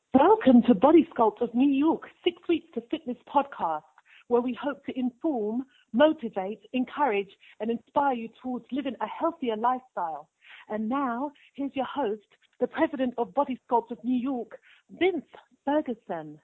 Welcome to Body Sculpt of New York, 6 Weeks to Fitness podcast, where we hope to inform, motivate, encourage, and inspire you towards living a healthier lifestyle. And now, here's your host, the president of Body Sculpt of New York, Vince Ferguson.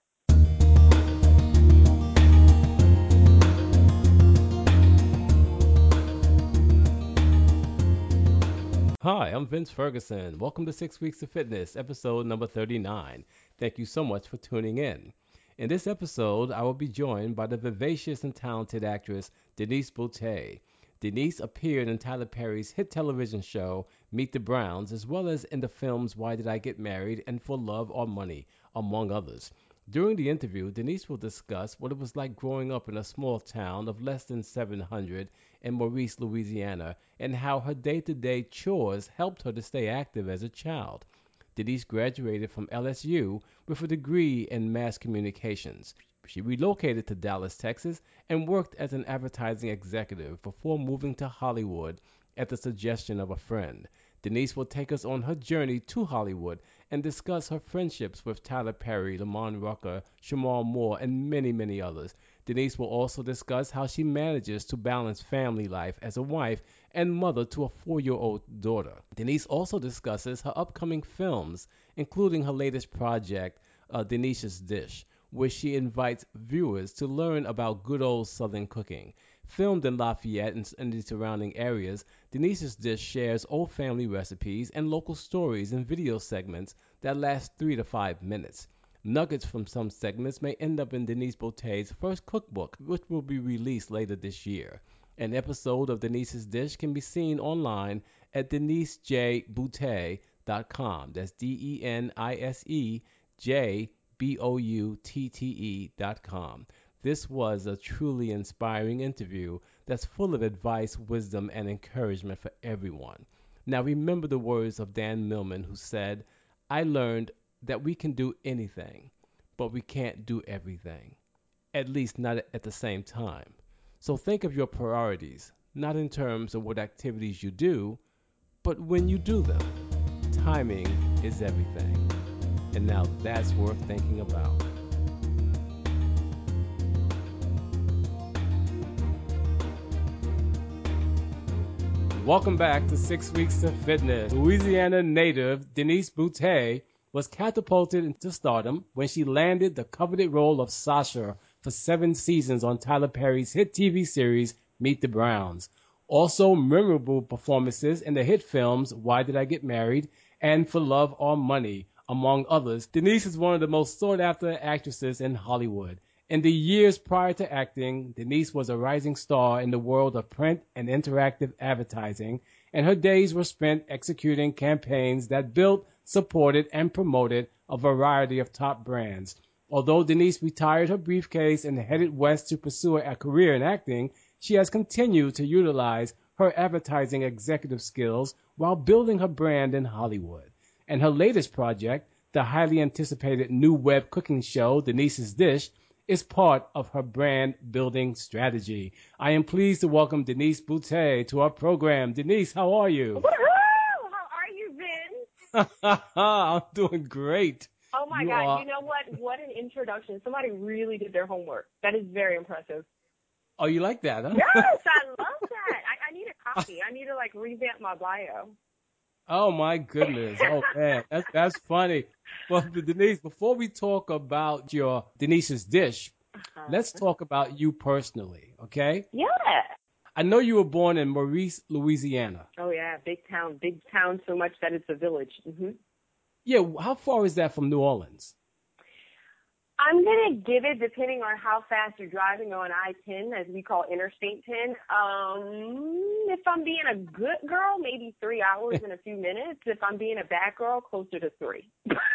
Hi, I'm Vince Ferguson. Welcome to 6 Weeks of Fitness, episode number 39. Thank you so much for tuning in. In this episode, I will be joined by the vivacious and talented actress Denise Boutte. Denise appeared in Tyler Perry's hit television show Meet the Browns, as well as in the films Why Did I Get Married and For Love or Money, among others. During the interview, Denise will discuss what it was like growing up in a small town of less than 700 in Maurice, Louisiana, and how her day-to-day chores helped her to stay active as a child. Denise graduated from LSU with a degree in mass communications. She relocated to Dallas, Texas, and worked as an advertising executive before moving to Hollywood at the suggestion of a friend. Denise will take us on her journey to Hollywood and discuss her friendships with Tyler Perry, Lamont Rucker, Shemar Moore, and many, many others. Denise will also discuss how she manages to balance family life as a wife and mother to a 4-year-old daughter. Denise also discusses her upcoming films, including her latest project, Denise's Dish, where she invites viewers to learn about good old Southern cooking. Filmed in Lafayette and the surrounding areas, Denise's Dish shares old family recipes and local stories in video segments that last 3 to 5 minutes. Nuggets from some segments may end up in Denise Boutte's first cookbook, which will be released later this year. An episode of Denise's Dish can be seen online at denisejboutte.com. That's DENISEJBOUTTE.com. This was a truly inspiring interview that's full of advice, wisdom, and encouragement for everyone. Now, remember the words of Dan Millman, who said, "I learned that we can do anything, but we can't do everything, at least not at the same time." So think of your priorities, not in terms of what activities you do, but when you do them. Timing is everything. And now that's worth thinking about. Welcome back to 6 Weeks of Fitness. Louisiana native Denise Boutte was catapulted into stardom when she landed the coveted role of Sasha for 7 seasons on Tyler Perry's hit TV series Meet the Browns. Also memorable performances in the hit films Why Did I Get Married and For Love or Money, among others. Denise is one of the most sought-after actresses in Hollywood. In the years prior to acting, Denise was a rising star in the world of print and interactive advertising, and her days were spent executing campaigns that built, supported, and promoted a variety of top brands. Although Denise retired her briefcase and headed west to pursue a career in acting, she has continued to utilize her advertising executive skills while building her brand in Hollywood. And her latest project, the highly anticipated new web cooking show, Denise's Dish, is part of her brand building strategy. I am pleased to welcome Denise Boutte to our program. Denise, how are you? Woohoo! How are you, Vin? I'm doing great. Oh my God! You know what? What an introduction! Somebody really did their homework. That is very impressive. Oh, you like that, huh? Yes, I love that. I need a copy. I need to revamp my bio. Oh my goodness. Oh man, that's funny. Well, Denise, before we talk about your Denise's Dish, let's talk about you personally, okay? Yeah. I know you were born in Maurice, Louisiana. Oh yeah, big town so much that it's a village. Yeah, how far is that from New Orleans? I'm going to give it, depending on how fast you're driving on I-10, as we call Interstate 10. If I'm being a good girl, maybe 3 hours and a few minutes. If I'm being a bad girl, closer to 3.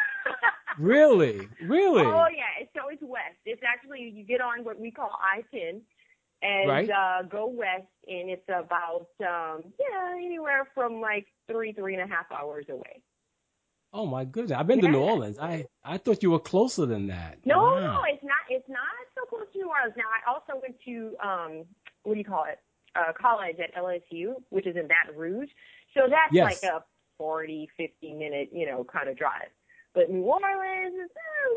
Really? Oh, yeah. So it's west. It's actually, you get on what we call I-10 and go west, and it's about, anywhere from 3.5 hours away. Oh my goodness! I've been to New Orleans. I thought you were closer than that. No, wow. No, it's not. It's not so close to New Orleans. Now, I also went to college at LSU, which is in Baton Rouge. So that's like a 40, 50 minute, kind of drive. But New Orleans is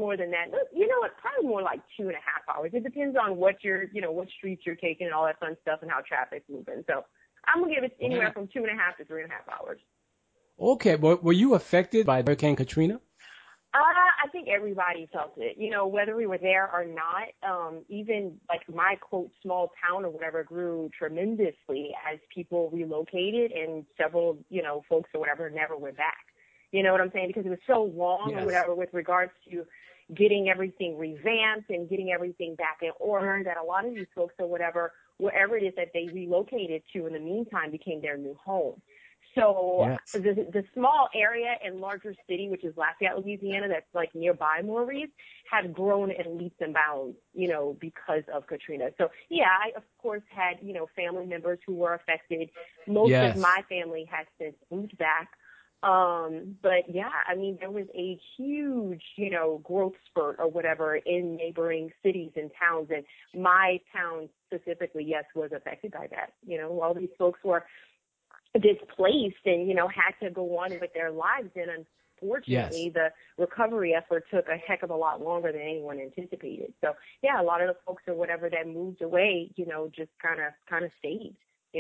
more than that. You know what? Probably more like 2.5 hours. It depends on what what streets you're taking and all that fun stuff and how traffic's moving. So I'm going to give it anywhere from 2.5 to 3.5 hours. Okay, but were you affected by Hurricane Katrina? I think everybody felt it, whether we were there or not. Even like my quote small town or whatever grew tremendously as people relocated and several, folks or whatever never went back. You know what I'm saying? Because it was so long or whatever with regards to getting everything revamped and getting everything back in order that a lot of these folks or whatever, wherever it is that they relocated to in the meantime became their new home. So the small area and larger city, which is Lafayette, Louisiana, that's like nearby Maurice, had grown in leaps and bounds, because of Katrina. So, yeah, I, of course, had, family members who were affected. Most of my family has since moved back. But, yeah, I mean, there was a huge, growth spurt or whatever in neighboring cities and towns. And my town specifically, yes, was affected by that. All these folks were displaced and, had to go on with their lives. And unfortunately, the recovery effort took a heck of a lot longer than anyone anticipated. So, yeah, a lot of the folks or whatever that moved away, just kind of stayed,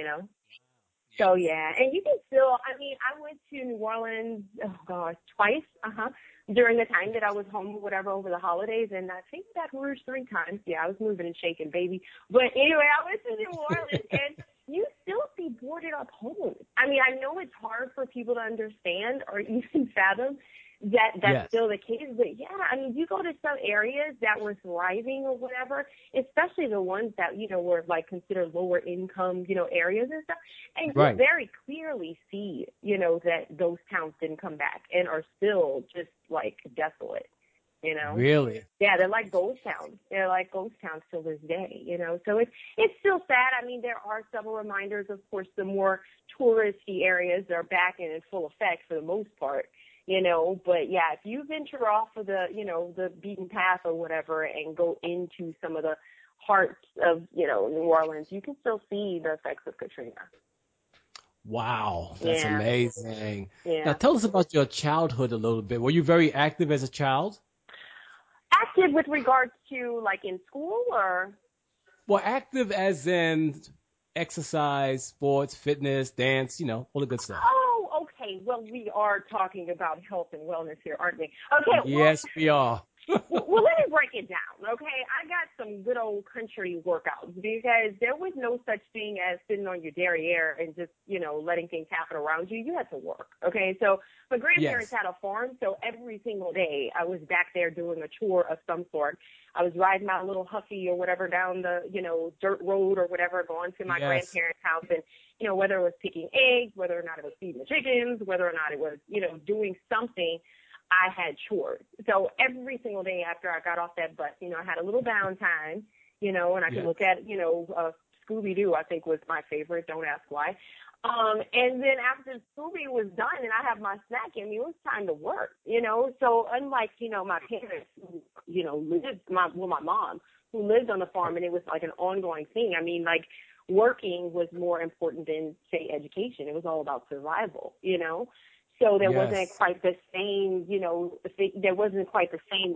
So, yeah, and you can still, I mean, I went to New Orleans, twice, during the time that I was home or whatever over the holidays, and I think Baton Rouge 3 times. Yeah, I was moving and shaking, baby. But anyway, I went to New Orleans, and you still see boarded up homes. I mean, I know it's hard for people to understand or even fathom that that's still the case. But, yeah, I mean, you go to some areas that were thriving or whatever, especially the ones that, were, like, considered lower income, areas and stuff. And you very clearly see, that those towns didn't come back and are still just, like, desolate. Really? Yeah, they're like ghost towns. They're like ghost towns till this day, So it's still sad. I mean, there are several reminders. Of course, the more touristy areas are back and in full effect for the most part, But, yeah, if you venture off of the, the beaten path or whatever and go into some of the hearts of, New Orleans, you can still see the effects of Katrina. Wow, that's amazing. Yeah. Now, tell us about your childhood a little bit. Were you very active as a child? Active with regards to, like, in school or? Well, active as in exercise, sports, fitness, dance, all the good stuff. Oh, okay. Well, we are talking about health and wellness here, aren't we? Okay. Yes, we are. Well, let me break it down, okay? I got some good old country workouts because there was no such thing as sitting on your derriere and just, letting things happen around you. You had to work, okay? So my grandparents had a farm, so every single day I was back there doing a chore of some sort. I was riding my little Huffy or whatever down the, dirt road or whatever, going to my grandparents' house and, whether it was picking eggs, whether or not it was feeding the chickens, whether or not it was, doing something, I had chores. So every single day after I got off that bus, I had a little downtime, and I could look at, Scooby-Doo, I think was my favorite. Don't ask why. And then after Scooby was done and I have my snack in me, it was time to work, So unlike, my parents who, lived, my mom who lived on the farm and it was like an ongoing thing. I mean, like working was more important than, say, education. It was all about survival, So there wasn't quite the same, there wasn't quite the same,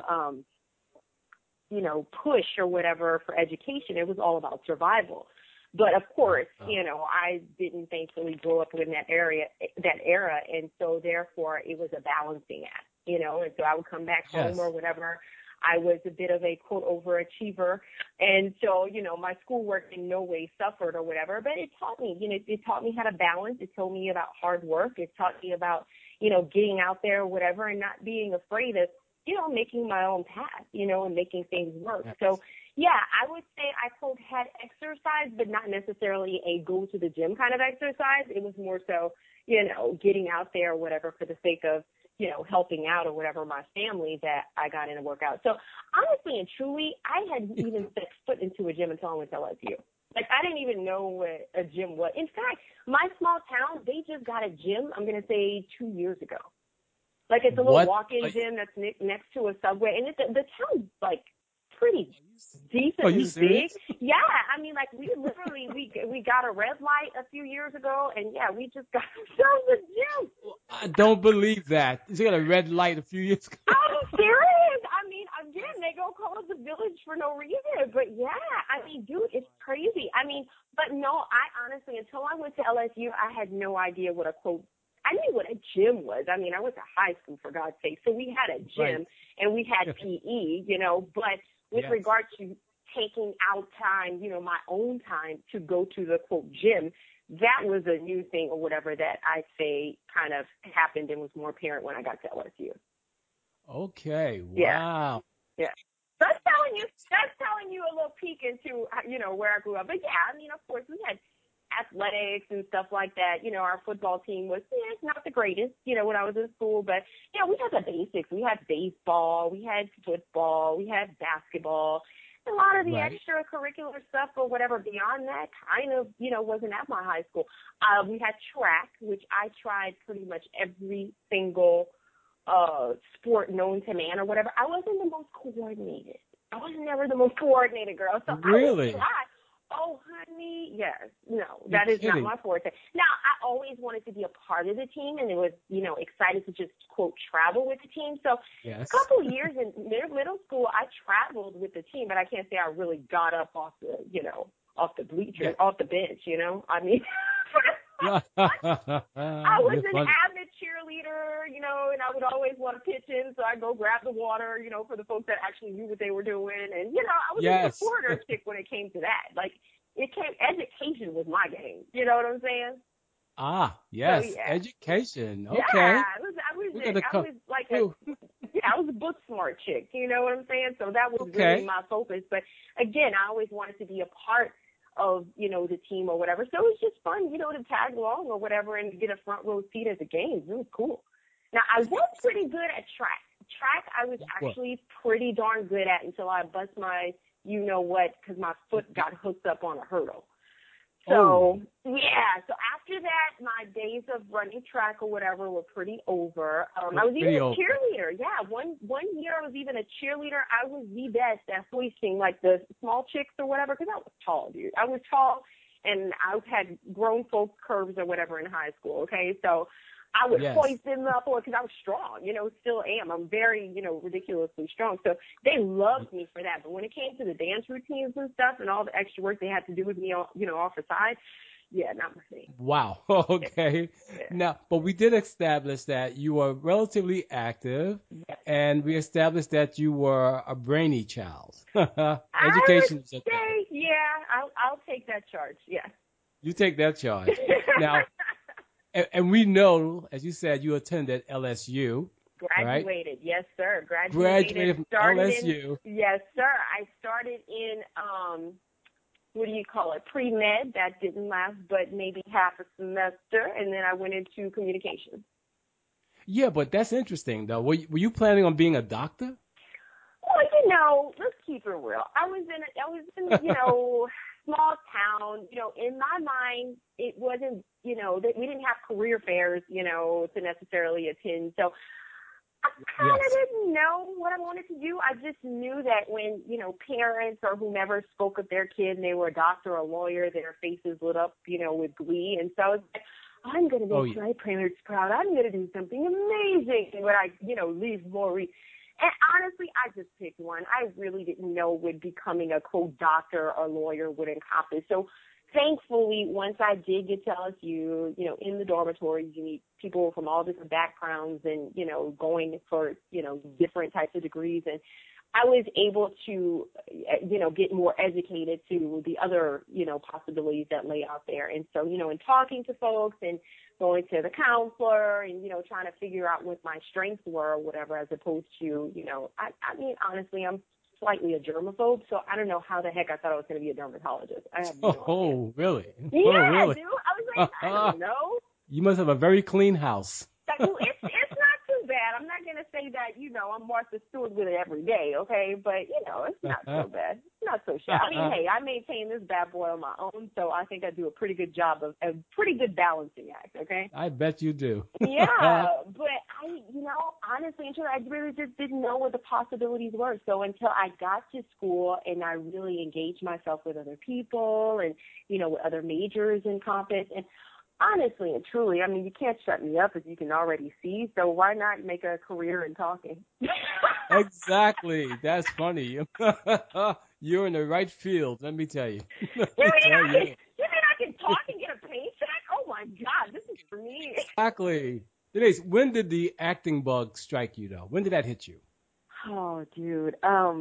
push or whatever for education. It was all about survival. But of course, I didn't thankfully grow up in that era. And so therefore it was a balancing act, and so I would come back home or whatever. I was a bit of a quote overachiever. And so, my schoolwork in no way suffered or whatever, but it taught me, it taught me how to balance. It told me about hard work. It taught me about, getting out there or whatever and not being afraid of, making my own path, and making things work. So, yeah, I would say I quote had exercise, but not necessarily a go to the gym kind of exercise. It was more so, getting out there or whatever for the sake of, helping out or whatever my family that I got in a workout. So honestly and truly, I hadn't even set foot into a gym until I went to LSU. Like, I didn't even know what a gym was. In fact, my small town, they just got a gym, I'm going to say 2 years ago. Like, it's a little walk-in gym that's next to a Subway. And the town's, like, pretty decently big. Yeah, I mean, like, we literally, we got a red light a few years ago, and, yeah, we just got ourselves a gym. I don't believe that. You got a red light a few years ago. I'm serious. I mean, I'm for no reason. But yeah, I mean, dude, it's crazy. I mean, but no, I honestly, until I went to LSU, I had no idea what a quote. I knew what a gym was. I mean, I went to high school, for God's sake. So we had a gym and we had PE, you know, but with regard to taking out time, you know, my own time to go to the quote gym, that was a new thing or whatever that I say kind of happened and was more apparent when I got to LSU. Okay. Yeah. Wow. Yeah. That's telling you a little peek into, you know, where I grew up. But yeah, I mean, of course, we had athletics and stuff like that. You know, our football team was not the greatest, you know, when I was in school, but you know, we had the basics. We had baseball, we had football, we had basketball. A lot of the extracurricular stuff or whatever beyond that kind of, you know, wasn't at my high school. We had track, which I tried pretty much every single sport known to man or whatever. I wasn't the most coordinated. I was never the most coordinated girl. So really? I would try. Oh, honey, yes. No, that is not my forte. Now, I always wanted to be a part of the team, and it was, you know, excited to just, quote, travel with the team. So a couple of years in middle school, I traveled with the team, but I can't say I really got up off the, you know, off the bleachers, off the bench, you know. I mean, I was an avid cheerleader, you know, and I would always want to pitch in, so I'd go grab the water, you know, for the folks that actually knew what they were doing. And, you know, I was a supporter chick when it came to that. Like, education was my game. You know what I'm saying? Ah, yes, so, education. Okay. Yeah, I was a book smart chick. You know what I'm saying? So that was really my focus. But again, I always wanted to be a part of, you know, the team or whatever. So it was just fun, you know, to tag along or whatever and get a front row seat at the games. It was cool. Now, I was pretty good at track. Track, I was actually pretty darn good at until I bust my you-know-what because my foot got hooked up on a hurdle. So, so after that, my days of running track or whatever were pretty over. I was even a cheerleader. Yeah, one year I was even a cheerleader. I was the best at hoisting, like the small chicks or whatever, because I was tall, dude. I was tall, and I had grown folk curves or whatever in high school, okay? So I would hoist them up because I was strong, you know, still am. I'm very, you know, ridiculously strong. So they loved me for that. But when it came to the dance routines and stuff and all the extra work they had to do with me, you know, off the side, not my thing. Wow. Okay. Yeah. Now, but we did establish that you were relatively active, and we established that you were a brainy child. Education is okay. I'll take that charge. Yeah. You take that charge. Now, and we know, as you said, you attended LSU. Graduated, right? Yes, sir. Graduated from LSU. Yes, sir. I started in what do you call it? Pre-med. That didn't last, but maybe half a semester, and then I went into communications. Yeah, but that's interesting, though. Were you planning on being a doctor? Well, you know, let's keep it real. I was in you know, small town. You know, in my mind, it wasn't, you know, that we didn't have career fairs, you know, to necessarily attend. So I kind of didn't know what I wanted to do. I just knew that when, you know, parents or whomever spoke of their kid and they were a doctor or a lawyer, their faces lit up, you know, with glee. And so I was like, I'm going to make my parents proud. I'm going to do something amazing when I, you know, leave Maury. And honestly, I just picked one. I really didn't know what becoming a quote doctor or lawyer would encompass. So thankfully, once I did get to LSU, you know, in the dormitories, you meet people from all different backgrounds and, you know, going for, you know, different types of degrees. And I was able to, you know, get more educated to the other, you know, possibilities that lay out there. And so, you know, in talking to folks and going to the counselor and, you know, trying to figure out what my strengths were or whatever, as opposed to, you know, I mean, honestly, I'm slightly a germaphobe, so I don't know how the heck I thought I was going to be a dermatologist. I have no idea. Really? Yeah, really? Dude. I was like, I don't know. You must have a very clean house. It's not too bad. I'm not going to say that, you know, I'm Martha Stewart with it every day, okay? But, you know, it's not so bad. It's not so shabby. I mean, hey, I maintain this bad boy on my own, so I think I do a pretty good job of a pretty good balancing act, okay? I bet you do. Yeah, but you know, honestly, I really just didn't know what the possibilities were. So until I got to school and I really engaged myself with other people and, you know, with other majors in Compass, and Honestly and truly, I mean, you can't shut me up, as you can already see. So why not make a career in talking? Exactly. That's funny. You're in the right field, let me tell you. Let You me mean tell I can? you. You mean I can talk and get a paycheck? Oh my God, this is for me. Exactly. Denise, when did the acting bug strike you, though? When did that hit you? Oh, dude.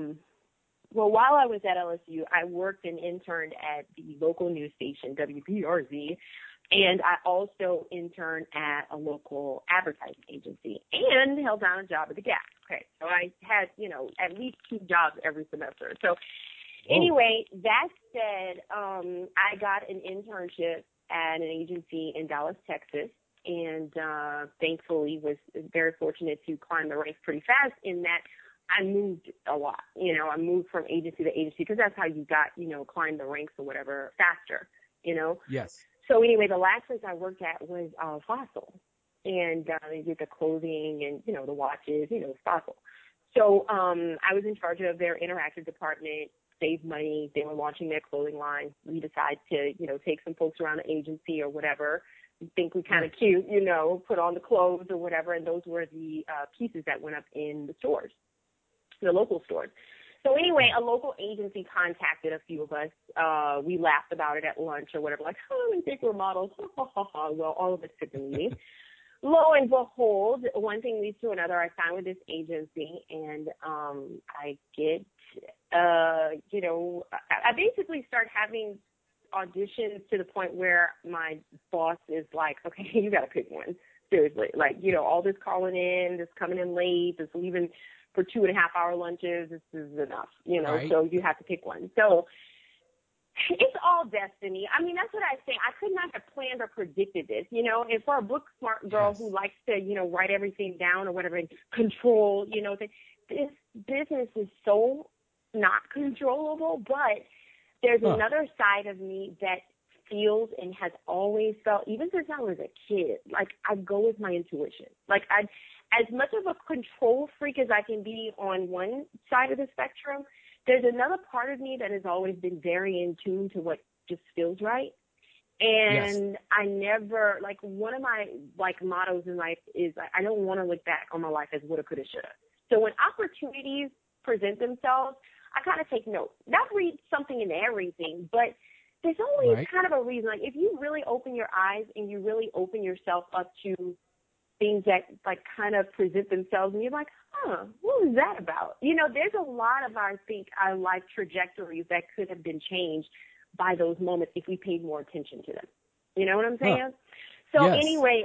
Well, while I was at LSU, I worked and interned at the local news station, WPRZ, and I also interned at a local advertising agency and held down a job at the Gap. Okay, so I had, at least 2 jobs every semester. So Whoa. anyway, that said, I got an internship at an agency in Dallas, Texas, and thankfully was very fortunate to climb the ranks pretty fast in that I moved a lot. I moved from agency to agency because that's how you got, climb the ranks or whatever faster. Yes. So anyway, the last place I worked at was Fossil, and they did the clothing and the watches, Fossil. So I was in charge of their interactive department. Save money. They were launching their clothing line. We decided to take some folks around the agency or whatever. We think we kind of cute, put on the clothes or whatever, and those were the pieces that went up in the stores, the local stores. So anyway, a local agency contacted a few of us. We laughed about it at lunch or whatever, like, oh, we think we're models. Well, all of us took the meeting. Lo and behold, one thing leads to another. I signed with this agency, and I get, I basically start having auditions to the point where my boss is like, okay, you got to pick one. Seriously. Like, all this calling in, this coming in late, this leaving for 2.5-hour lunches, this is enough, Right. so you have to pick one. So it's all destiny. I mean, that's what I say. I could not have planned or predicted this, and for a book smart girl Yes. who likes to, write everything down or whatever and control, this business is so not controllable, but there's another side of me that feels and has always felt, even since I was a kid, like I go with my intuition. Like as much of a control freak as I can be on one side of the spectrum, there's another part of me that has always been very in tune to what just feels right. And yes. I never, one of my, mottos in life is I don't want to look back on my life as woulda, coulda, shoulda. So when opportunities present themselves, I kind of take note. Not read something in everything, but there's always kind of a reason. Like if you really open your eyes and you really open yourself up to things that kind of present themselves and you're like, what was that about? There's a lot of our life trajectories that could have been changed by those moments if we paid more attention to them. You know what I'm saying? So yes. Anyway,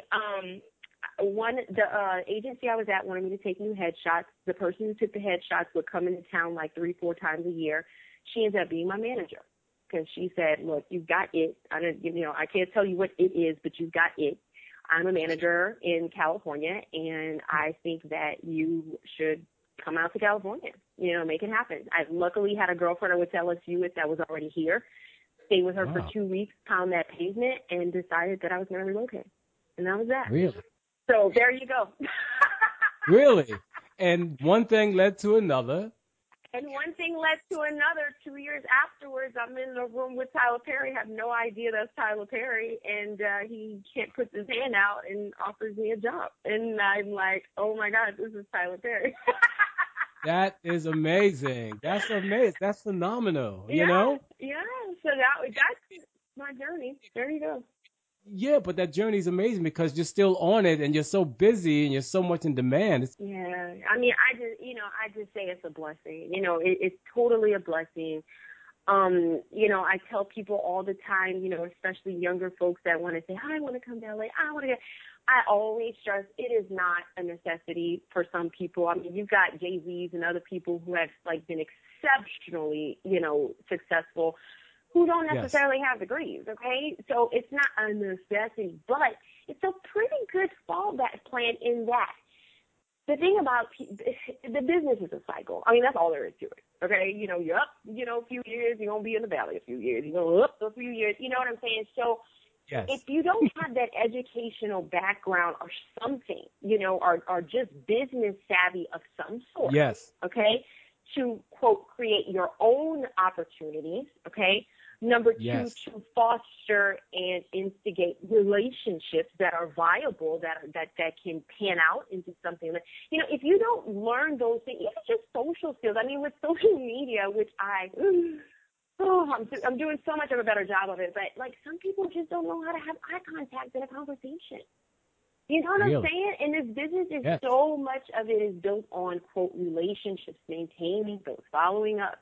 the agency I was at wanted me to take new headshots. The person who took the headshots would come into town 3-4 times a year. She ended up being my manager because she said, look, you've got it. I can't tell you what it is, but you've got it. I'm a manager in California, and I think that you should come out to California, make it happen. I luckily had a girlfriend I went to LSU with that was already here, stayed with her for 2 weeks, pound that pavement, and decided that I was going to relocate. And that was that. Really? So there you go. Really? And one thing led to another. And one thing led to another. 2 years afterwards, I'm in a room with Tyler Perry. I have no idea that's Tyler Perry. And he can't put his hand out and offers me a job. And I'm like, oh, my God, this is Tyler Perry. That is amazing. That's amazing. That's phenomenal, you know? Yeah. So that's my journey. There you go. Yeah, but that journey is amazing because you're still on it and you're so busy and you're so much in demand. Yeah. I mean, I just say it's a blessing. It's totally a blessing. I tell people all the time, especially younger folks that want to say, I want to come to LA. I always stress it is not a necessity for some people. I mean, you've got Jay-Z's and other people who have been exceptionally, successful who don't necessarily have degrees, okay? So it's not a necessity, but it's a pretty good fallback plan in that. The thing about the business is a cycle. I mean, that's all there is to it, okay? You're up, a few years, you're going to be in the valley a few years. You're going up a few years, you know what I'm saying? So if you don't have that educational background or something, or just business savvy of some sort, okay, to, quote, create your own opportunities, okay, Number two, Yes. to foster and instigate relationships that are viable, that can pan out into something. If you don't learn those things, even just social skills. I mean, with social media, which I'm doing so much of a better job of it, but like some people just don't know how to have eye contact in a conversation. You know what I'm Really? saying? And this business is Yes. so much of it is built on, quote, relationships, maintaining those, following up,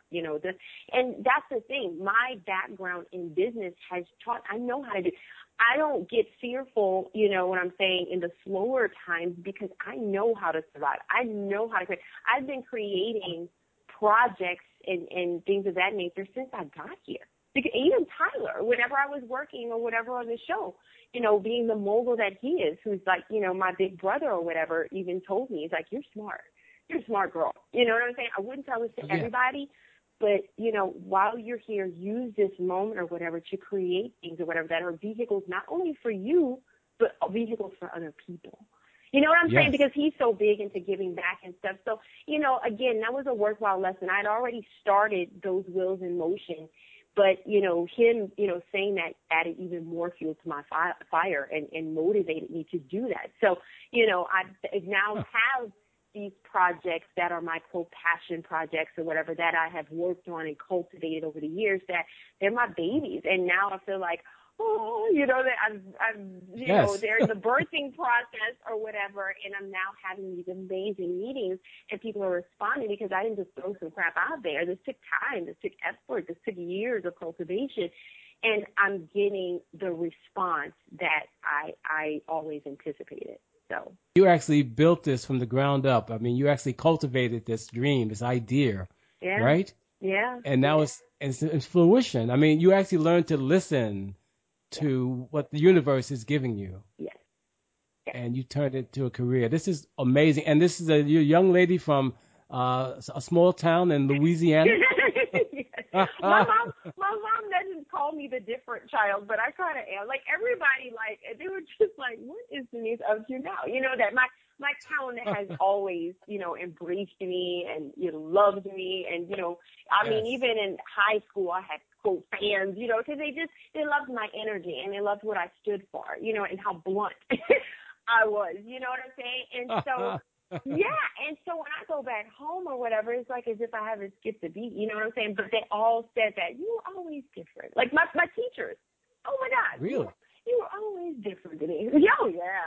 and that's the thing. My background in business has taught, I know how to do. I don't get fearful, what I'm saying, in the slower times because I know how to survive. I know how to create. I've been creating projects and things of that nature since I got here. Because even Tyler, whenever I was working or whatever on the show, being the mogul that he is, who's like, my big brother or whatever, even told me, he's like, you're smart. You're a smart girl. You know what I'm saying? I wouldn't tell this to everybody, but, while you're here, use this moment or whatever to create things or whatever that are vehicles not only for you, but vehicles for other people. You know what I'm saying? Because he's so big into giving back and stuff. So, again, that was a worthwhile lesson. I'd already started those wheels in motion. But, him, saying that added even more fuel to my fire and motivated me to do that. So, I now have these projects that are my quote passion projects or whatever that I have worked on and cultivated over the years, that they're my babies. And now I feel like, that I'm they're in the birthing process or whatever, and I'm now having these amazing meetings, and people are responding because I didn't just throw some crap out there. This took time, this took effort, this took years of cultivation, and I'm getting the response that I always anticipated. So You actually built this from the ground up. I mean, you actually cultivated this dream, this idea, right? Yeah. And now it's in fruition. I mean, you actually learned to listen to what the universe is giving you. Yes. And you turned it to a career. This is amazing. And this is a young lady from a small town in Louisiana. My mom doesn't call me the different child, but I kind of am. Like everybody, they were just like, "What is Denise up to now?" That my town has always, embraced me and loved me, and I mean, even in high school, I had quote fans, because they loved my energy and they loved what I stood for, and how blunt I was. You know what I'm saying? And so. Yeah, and so when I go back home or whatever, it's like as if I haven't skipped a beat, you know what I'm saying? But they all said that you were always different. Like my teachers, oh my God, Really? You were always different than me. Oh yeah.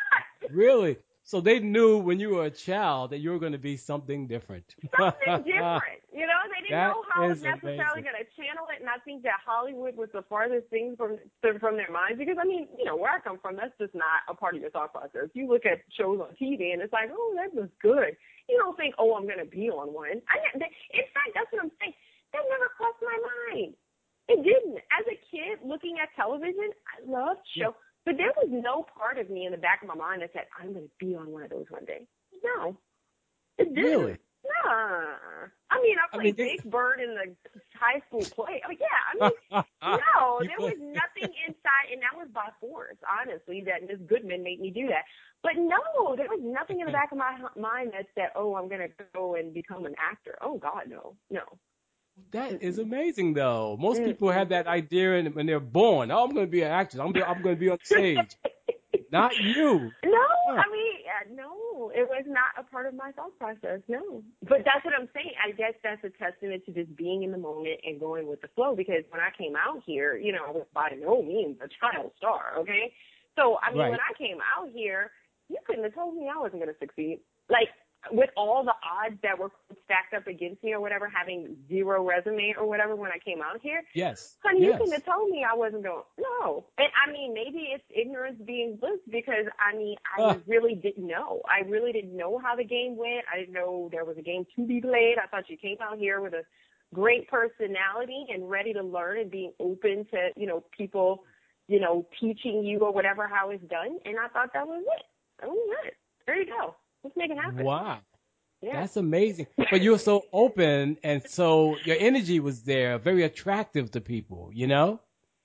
Really? So they knew when you were a child that you were going to be something different. Something different. They didn't know how I was necessarily going to channel it, and I think that Hollywood was the farthest thing from their minds because, I mean, where I come from, that's just not a part of your thought process. You look at shows on TV, and it's like, oh, that was good. You don't think, oh, I'm going to be on one. In fact, that's what I'm saying. That never crossed my mind. It didn't. As a kid, looking at television, I loved shows. But there was no part of me in the back of my mind that said, I'm going to be on one of those one day. No. It didn't. Really? Nah. I mean, I played Big Bird in the high school play. Oh, yeah. I mean, no, there was nothing inside, and that was by force, honestly, that Miss Goodman made me do that. But no, there was nothing in the back of my mind that said, oh, I'm going to go and become an actor. Oh, God, no. No. That is amazing, though. Most people have that idea when they're born. Oh, I'm going to be an actress. I'm going to be on stage. Not you. No, I mean, no, it was not a part of my thought process, no. But that's what I'm saying. I guess that's a testament to just being in the moment and going with the flow, because when I came out here, I was by no means a child star, okay? So, I mean, when I came out here, you couldn't have told me I wasn't going to succeed. Like, with all the odds that were stacked up against me or whatever, having zero resume or whatever when I came out here. Yes. Honey, you couldn't have told me I wasn't going. No. And I mean, maybe it's ignorance being bliss because, I mean, I really didn't know. I really didn't know how the game went. I didn't know there was a game to be played. I thought you came out here with a great personality and ready to learn and being open to, people, teaching you or whatever how it's done. And I thought that was it. That was it. There you go. Let's make it happen. Wow. Yeah. That's amazing. But you're so open, and so your energy was there, very attractive to people, Yeah,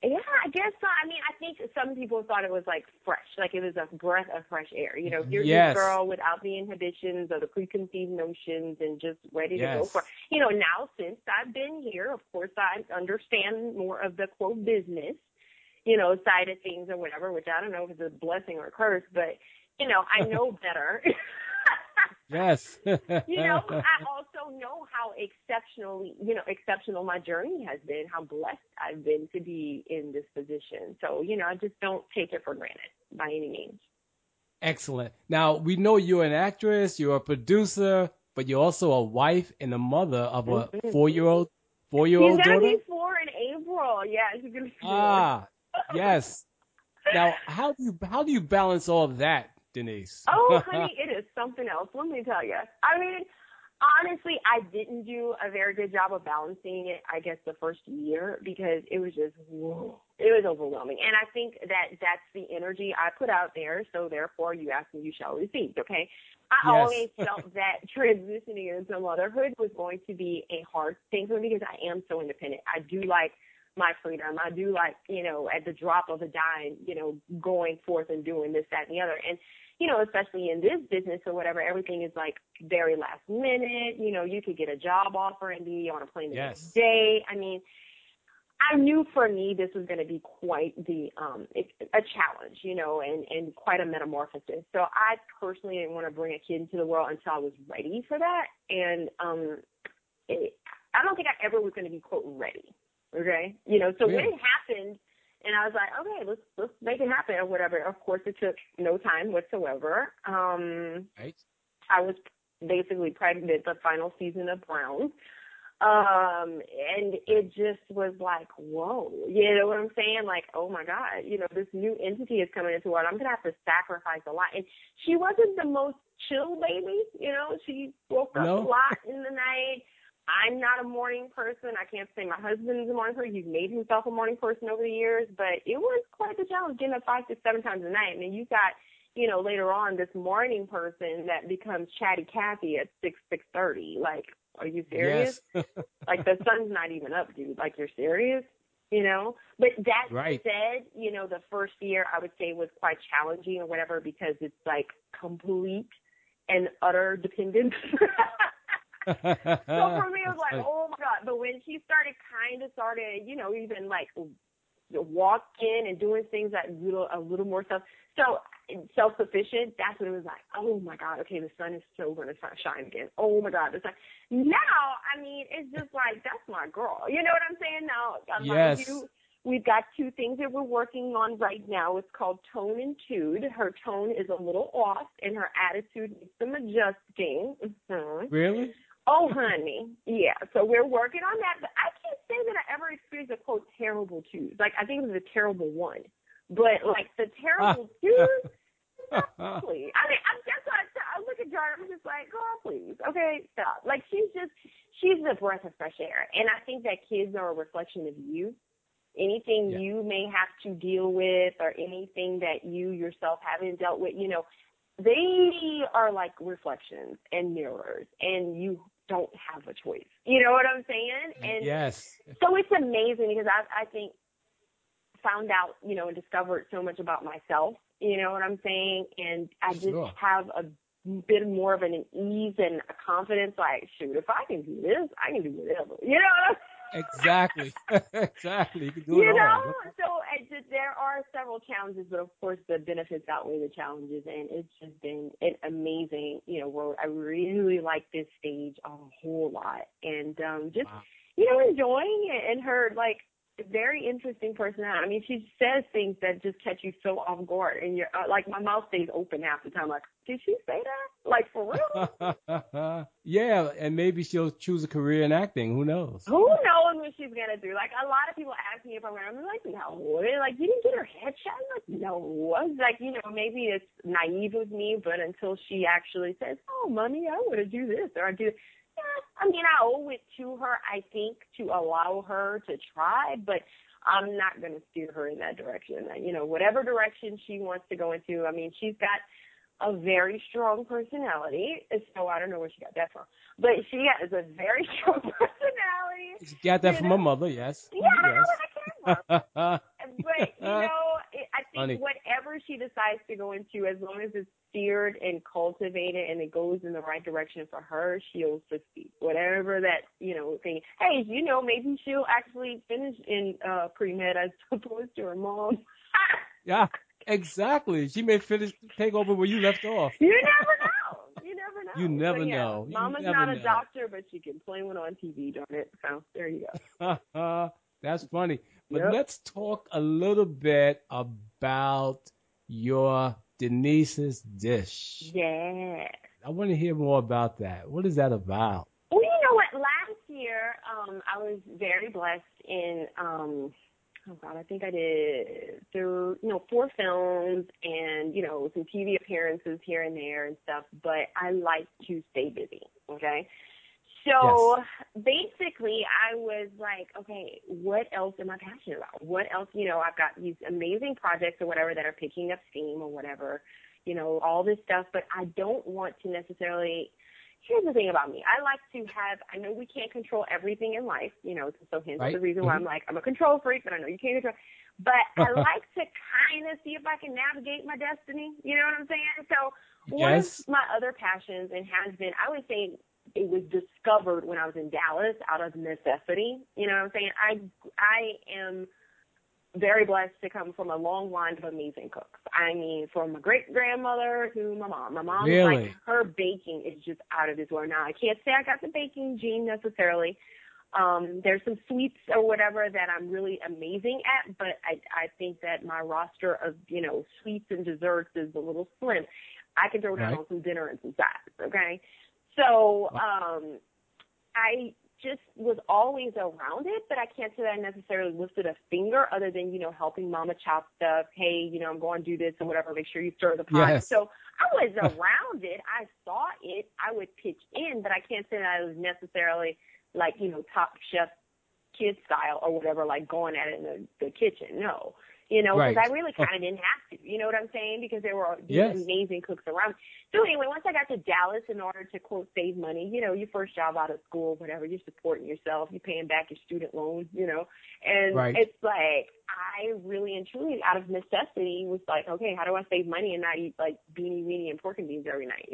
I guess so. I mean, I think some people thought it was like fresh, like it was a breath of fresh air. You know, if you're this Yes. girl without the inhibitions or the preconceived notions and just ready to go for it. Yes. You know, now since I've been here, of course, I understand more of the quote business, you know, side of things or whatever, which I don't know if it's a blessing or a curse, but, you know, I know better. Yes. You know, I also know how exceptional my journey has been, how blessed I've been to be in this position. So, you know, I just don't take it for granted by any means. Excellent. Now, we know you're an actress, you're a producer, but you're also a wife and a mother of a Mm-hmm. four-year-old He's going to daughter? be 4 in April. Yeah, he's going to be 4. Ah, yes. Now, how do you balance all of that, Denise? Oh, honey, it is something else. Let me tell you. I mean, honestly, I didn't do a very good job of balancing it, I guess, the first year because it was just, whoa, it was overwhelming. And I think that that's the energy I put out there. So therefore, you ask me, you shall receive. Okay. I Yes. always felt that transitioning into motherhood was going to be a hard thing for me because I am so independent. I do like my freedom. I do like, you know, at the drop of a dime, you know, going forth and doing this, that, and the other. And, you know, especially in this business or whatever, everything is like very last minute. You know, you could get a job offer and be on a plane the next day. I mean, I knew for me this was going to be quite a challenge, you know, and quite a metamorphosis. So I personally didn't want to bring a kid into the world until I was ready for that. And I don't think I ever was going to be, quote, ready. Okay. You know, so when it happened and I was like, okay, let's make it happen or whatever. Of course, it took no time whatsoever. Right. I was basically pregnant the final season of Brown. And it just was like, whoa, you know what I'm saying? Like, oh my God, you know, this new entity is coming into the world. I'm going to have to sacrifice a lot. And she wasn't the most chill baby, you know, she woke up a lot in the night. I'm not a morning person. I can't say my husband's a morning person. He's made himself a morning person over the years, but it was quite the challenge getting up 5 to 7 times a night. And then you got, you know, later on this morning person that becomes chatty Cathy at 6:30. Like, are you serious? Yes. Like, the sun's not even up, dude. Like, you're serious? You know? But that Right. said, you know, the first year I would say was quite challenging or whatever because it's like complete and utter dependence. So for me, it was like, oh my God. But when she started, you know, even like walking and doing things that a little more self-sufficient, that's when it was like, oh my God, okay, the sun is so going to shine again. Oh my God, the sun. Now, I mean, it's just like, that's my girl. You know what I'm saying? Now, Yes. mind you, we've got 2 things that we're working on right now. It's called tone and tude. Her tone is a little off, and her attitude needs some adjusting. Mm-hmm. Really? Oh, honey. Yeah. So we're working on that. But I can't say that I ever experienced a, quote, terrible tude. Like, I think it was a terrible one. But, like, the terrible tude, please. I mean, that's what I look at Jordan. I'm just like, girl, please. Okay, stop. Like, she's a breath of fresh air. And I think that kids are a reflection of you. Anything you may have to deal with or anything that you yourself haven't dealt with, you know, they are like reflections and mirrors, and you don't have a choice. You know what I'm saying? And yes. so it's amazing because I think found out, you know, and discovered so much about myself, you know what I'm saying? And I just have a bit more of an ease and a confidence, like, shoot, if I can do this, I can do whatever. You know? Exactly. Exactly. You can do it all. So there are several challenges, but of course the benefits outweigh the challenges, and it's just been an amazing, you know, road. I really like this stage a whole lot, and you know, enjoying it. And her, like, very interesting personality. I mean, she says things that just catch you so off guard, and you're like, my mouth stays open half the time. Like, did she say that? Like, for real? Yeah, and maybe she'll choose a career in acting. Who knows? Who knows what she's gonna do? Like, a lot of people ask me if I'm gonna. I'm like, no. They're like, you didn't get her head shot? I'm like, no. I was like, you know, maybe it's naive of me, but until she actually says, oh, mommy, I want to do this or I do. I mean, I owe it to her, I think, to allow her to try, but I'm not going to steer her in that direction. You know, whatever direction she wants to go into. I mean, she's got a very strong personality, so I don't know where she got that from. But she has a very strong personality. She got that from her mother, yes. Yeah, yes. I came from. But I think Funny. whatever she decides to go into, as long as it's steered and cultivated and it goes in the right direction for her, she'll succeed. Whatever that, thing. Hey, maybe she'll actually finish in pre-med as opposed to her mom. Yeah, exactly. She may take over where you left off. You never know. You never know. You never So, yeah, know. You Mama's never not a know. doctor, but she can play one on TV, darn it. So there you go. That's funny. But Yep. let's talk a little bit about your Denise's dish. Yeah. I want to hear more about that. What is that about? Well, you know what? Last year, I was very blessed in, I think I did 4 films and, some TV appearances here and there and stuff, but I like to stay busy, okay? So basically I was like, okay, what else am I passionate about? What else, I've got these amazing projects or whatever that are picking up steam or whatever, all this stuff, but I don't want to necessarily. Here's the thing about me. I know we can't control everything in life, so hence the reason why I'm a control freak, but I know you can't control. But I like to kind of see if I can navigate my destiny. You know what I'm saying? So one of my other passions, and has been, I would say it was discovered when I was in Dallas out of necessity. You know what I'm saying? I am very blessed to come from a long line of amazing cooks. I mean, from my great-grandmother to my mom. My mom is like, her baking is just out of this world. Now, I can't say I got the baking gene necessarily. There's some sweets or whatever that I'm really amazing at, but I think that my roster of, sweets and desserts is a little slim. I can throw down on some dinner and some sides, okay? So I just was always around it, but I can't say that I necessarily lifted a finger other than, helping Mama chop stuff. Hey, I'm going to do this or whatever. Make sure you stir the pot. Yes. So I was around it. I saw it. I would pitch in, but I can't say that I was necessarily like, Top Chef kid style or whatever, like going at it in the kitchen. No. Because I really kind of didn't have to, you know what I'm saying? Because there were these amazing cooks around. So anyway, once I got to Dallas, in order to, quote, save money, your first job out of school, whatever, you're supporting yourself, you're paying back your student loans, and it's like, I really and truly, out of necessity, was like, okay, how do I save money and not eat like beanie weenie and pork and beans every night,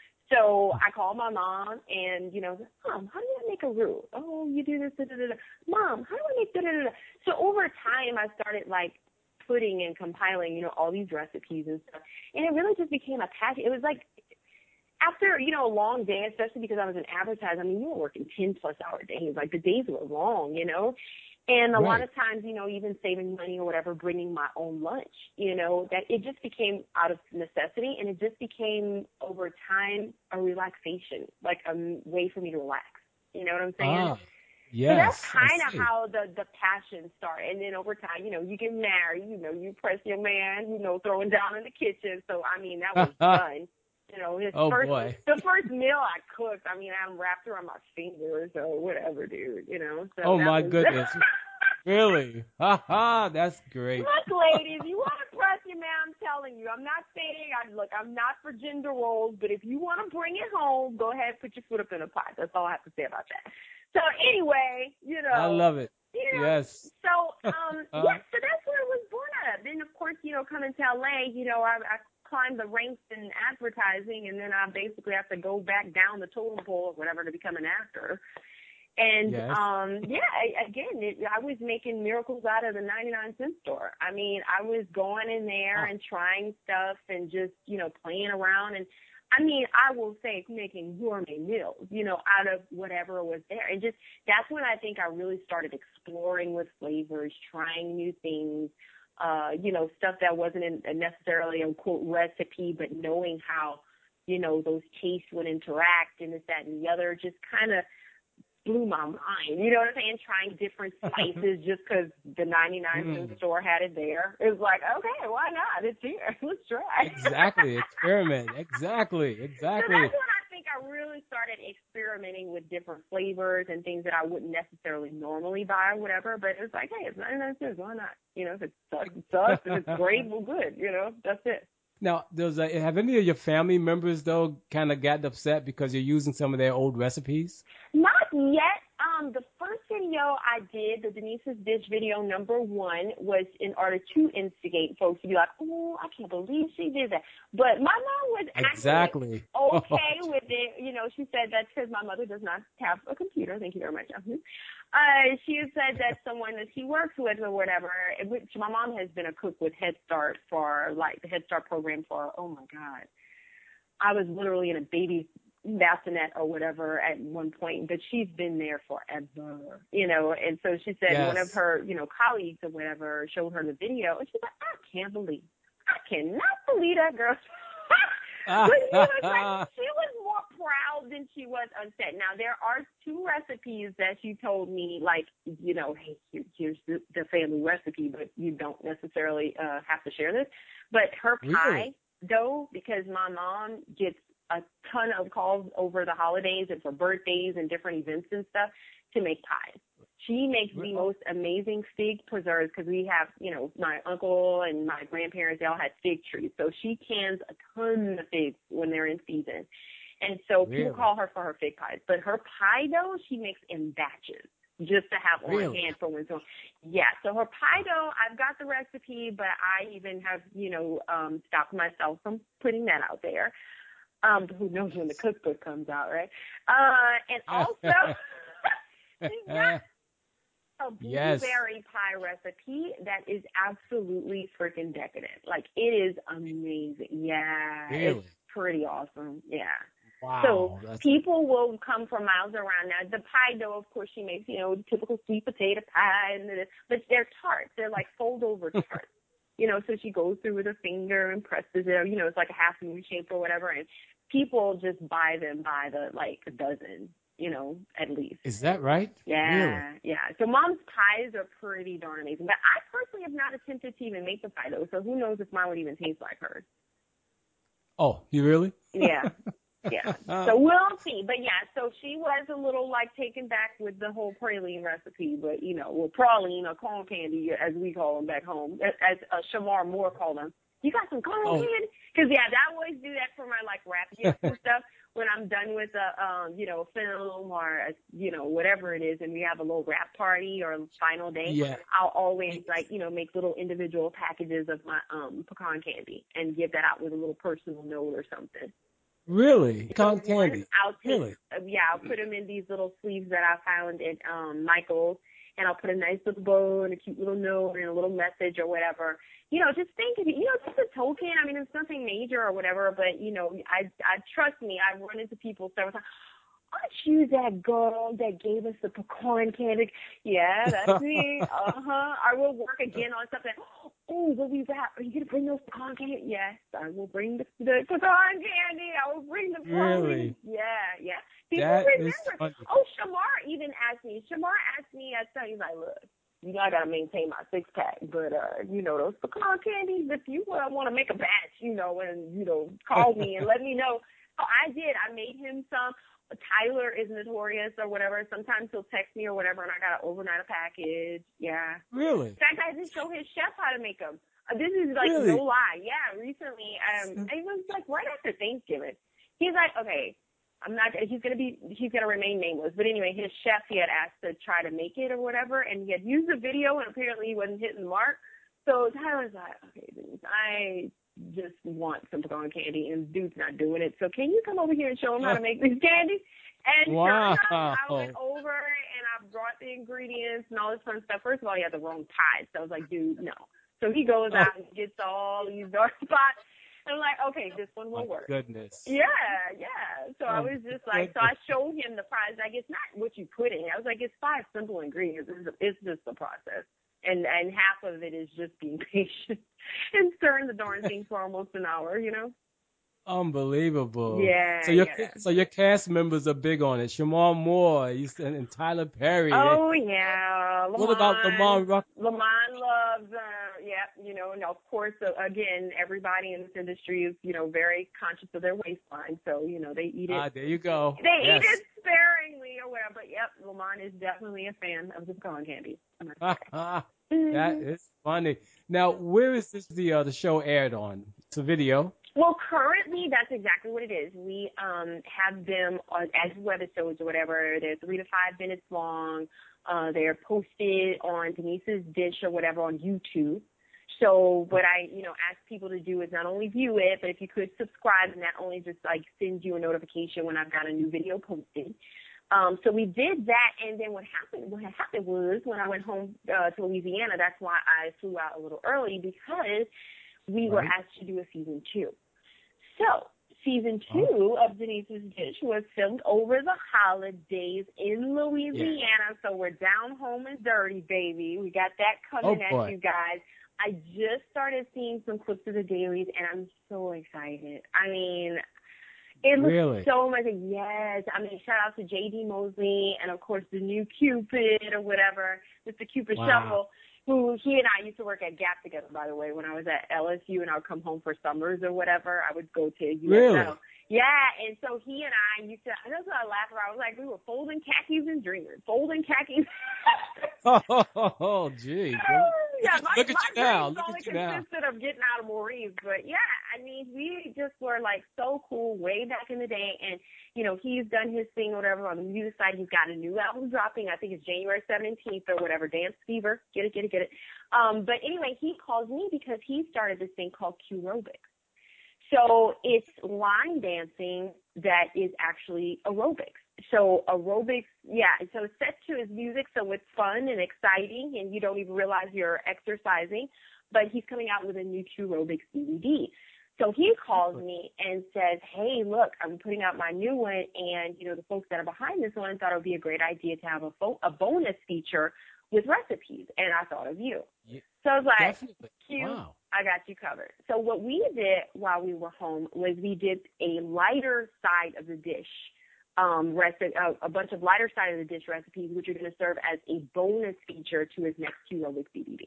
So I called my mom and, Mom, how do I make a roux? Oh, you do this, da, da, da, da. Mom, how do I make da, da, da, da? So over time, I started like putting and compiling, all these recipes and stuff. And it really just became a passion. It was like after, a long day, especially because I was an advertiser, you were working 10+ hour days. Like the days were long, And a lot of times, even saving money or whatever, bringing my own lunch, that it just became out of necessity. And it just became over time a relaxation, like a way for me to relax. You know what I'm saying? Yes. So that's kind of how the passion started. And then over time, you get married, you press your man, throwing down in the kitchen. So, that was done. Boy. The first meal I cooked, I'm wrapped around my fingers or whatever, dude, So oh, my goodness. Really? That's great. Look, ladies, you want to press your man, I'm telling you. I'm not saying, I'm not for gender roles, but if you want to bring it home, go ahead, put your foot up in the pot. That's all I have to say about that. So anyway, I love it. Yes. So, so that's where I was born at. Then, of course, coming to LA, I climbed the ranks in advertising, and then I basically have to go back down the totem pole or whatever to become an actor. And, I was making miracles out of the 99-cent store. I was going in there and trying stuff and just, playing around. And, I will say making gourmet meals, out of whatever was there. And just that's when I think I really started exploring with flavors, trying new things, stuff that wasn't necessarily a, quote, recipe, but knowing how, those tastes would interact and this, that, and the other just kind of blew my mind. You know what I'm saying? Trying different spices just because the 99-cent store had it there. It was like, okay, why not? It's here. Let's try. Exactly. Experiment. Exactly. So that's when I think I really started experimenting with different flavors and things that I wouldn't necessarily normally buy or whatever. But it was like, hey, it's 99 cents. Why not? If it sucks, it sucks. If it's great, well, good. That's it. Now, have any of your family members, though, kind of gotten upset because you're using some of their old recipes? Not yet. The first video I did, the Denise's Dish video #1, was in order to instigate folks to be like, oh, I can't believe she did that. But my mom was Exactly. okay with it. You know, she said that's because my mother does not have a computer. Thank you very much. She had said that someone that she works with or whatever, which my mom has been a cook with Head Start for, like, the Head Start program for, oh, my God. I was literally in a baby bassinet or whatever at one point, but she's been there forever, you know. And so she said one of her, you know, colleagues or whatever showed her the video, and she's like, I cannot believe that girl. But she was more proud than she was upset. Now, there are 2 recipes that she told me, like, you know, hey, here's the family recipe, but you don't necessarily have to share this. But her pie dough, because my mom gets a ton of calls over the holidays and for birthdays and different events and stuff to make pies. She makes the most amazing fig preserves because we have, you know, my uncle and my grandparents, they all had fig trees. So she cans a ton of figs when they're in season. And so people call her for her fig pies. But her pie dough, she makes in batches just to have on hand for when so. Yeah, so her pie dough, I've got the recipe, but I even have, you know, stopped myself from putting that out there. Who knows when the cookbook comes out, right? And also, she's got a blueberry pie recipe that is absolutely freaking decadent. Like, it is amazing. Yeah, it's pretty awesome. Yeah. Wow. So people will come from miles around. Now, the pie dough, of course, she makes, you know, the typical sweet potato pie, but they're tarts. They're like fold-over tarts. You know, so she goes through with her finger and presses it. You know, it's like a half moon shape or whatever. And people just buy them by the, like, a dozen, you know, at least. Is that right? Yeah. Really? Yeah. So Mom's pies are pretty darn amazing. But I personally have not attempted to even make the pie dough. So who knows if mine would even taste like hers. Oh, you really? Yeah. Yeah. So we'll see. But yeah, so she was a little like taken back with the whole praline recipe, but you know, well, praline or corn candy, as we call them back home, as Shamar Moore called them. You got some corn candy? Because yeah, I always do that for my like rap gifts and stuff. When I'm done with a you know, film or you know, whatever it is, and we have a little rap party or final day, I'll always like, you know, make little individual packages of my pecan candy and give that out with a little personal note or something. Really? Pecan candy? I'll put them in these little sleeves that I found at Michael's, and I'll put a nice little bow and a cute little note and a little message or whatever. You know, just think of it, you know, just a token. I mean, it's nothing major or whatever, but, you know, I trust me, I've run into people several times. Aren't you that girl that gave us the pecan candy? Yeah, that's me. I will work again on something. Oh, will we wrap? Are you going to bring those pecan candy? Yes, I will bring the pecan candy. I will bring the pecan. Really? Yeah. People that remember. Oh, Shamar even asked me. I tell you, like, look, you know, I got to maintain my 6-pack, but, you know, those pecan candies, if you want to make a batch, you know, and, you know, call me and let me know. So I did. I made him some. Tyler is notorious or whatever. Sometimes he'll text me or whatever, and I got to overnight a package. Yeah. Really? In fact, I just show his chef how to make them. This is like no lie. Yeah, recently, it was like right after Thanksgiving. He's like, okay, he's gonna remain nameless. But anyway, his chef, he had asked to try to make it or whatever, and he had used the video, and apparently he wasn't hitting the mark. So Tyler's like, okay, Denise, I just want some pecan candy, and dude's not doing it. So can you come over here and show him how to make these candies? And sure enough, I went over and I brought the ingredients and all this fun stuff. First of all, he had the wrong pie, so I was like, dude, no. So he goes out and gets all these dark spots. And I'm like, okay, this one will work. Goodness. Yeah. So I was just like, so I showed him the prize. Like, it's not what you put in. I was like, it's 5 simple ingredients. It's just the process. And half of it is just being patient and stirring the darn thing for almost an hour, you know? Unbelievable. Yeah. So your cast members are big on it. Shamar Moore, and Tyler Perry. Oh, yeah. What about Lamont Rucker? Lamont loves, you know, and of course, again, everybody in this industry is, you know, very conscious of their waistline. So, you know, they eat it. There you go. They eat it sparingly or whatever. But, yep, Lamont is definitely a fan of the pecan candy. That is funny. Now, where is the show aired on? It's a video. Well, currently, that's exactly what it is. We have them as webisodes or whatever. They're 3 to 5 minutes long. They're posted on Denise's Dish or whatever on YouTube. So what I, ask people to do is not only view it, but if you could subscribe, and that only just like sends you a notification when I've got a new video posted. So we did that, and then what happened was when I went home to Louisiana, that's why I flew out a little early, because we were asked to do a season 2. So season 2 of Denise's Dish was filmed over the holidays in Louisiana. So we're down home and dirty, baby. We got that coming at you guys. I just started seeing some clips of the dailies, and I'm so excited. I mean, it looks so much. Yes. I mean, shout out to J.D. Mosley and, of course, the new Cupid or whatever, Mr. Cupid Shuffle, who he and I used to work at Gap together, by the way, when I was at LSU, and I would come home for summers or whatever. I would go to USL. Really? Yeah, and so he and I used to, that's what I laughed about. I was like, we were folding khakis and dreamers. Folding khakis. Oh, gee. Yeah, Look at you now. Look only consisted of getting out of Maurice. But, yeah, I mean, we just were, like, so cool way back in the day. And, he's done his thing or whatever on the music side. He's got a new album dropping. I think it's January 17th or whatever. Dance Fever. Get it. But, anyway, he calls me because he started this thing called Q-Robics. So it's line dancing that is actually aerobics. So aerobics, so it's set to his music, so it's fun and exciting, and you don't even realize you're exercising. But he's coming out with a new Q-Robics DVD. So he calls me and says, hey, look, I'm putting out my new one, and, the folks that are behind this one thought it would be a great idea to have a bonus feature with recipes, and I thought of you. Yeah, so I was like, Q, wow. I got you covered. So what we did while we were home was we did a lighter side of the dish, a bunch of lighter side of the dish recipes, which are going to serve as a bonus feature to his next Q-Robics DVD.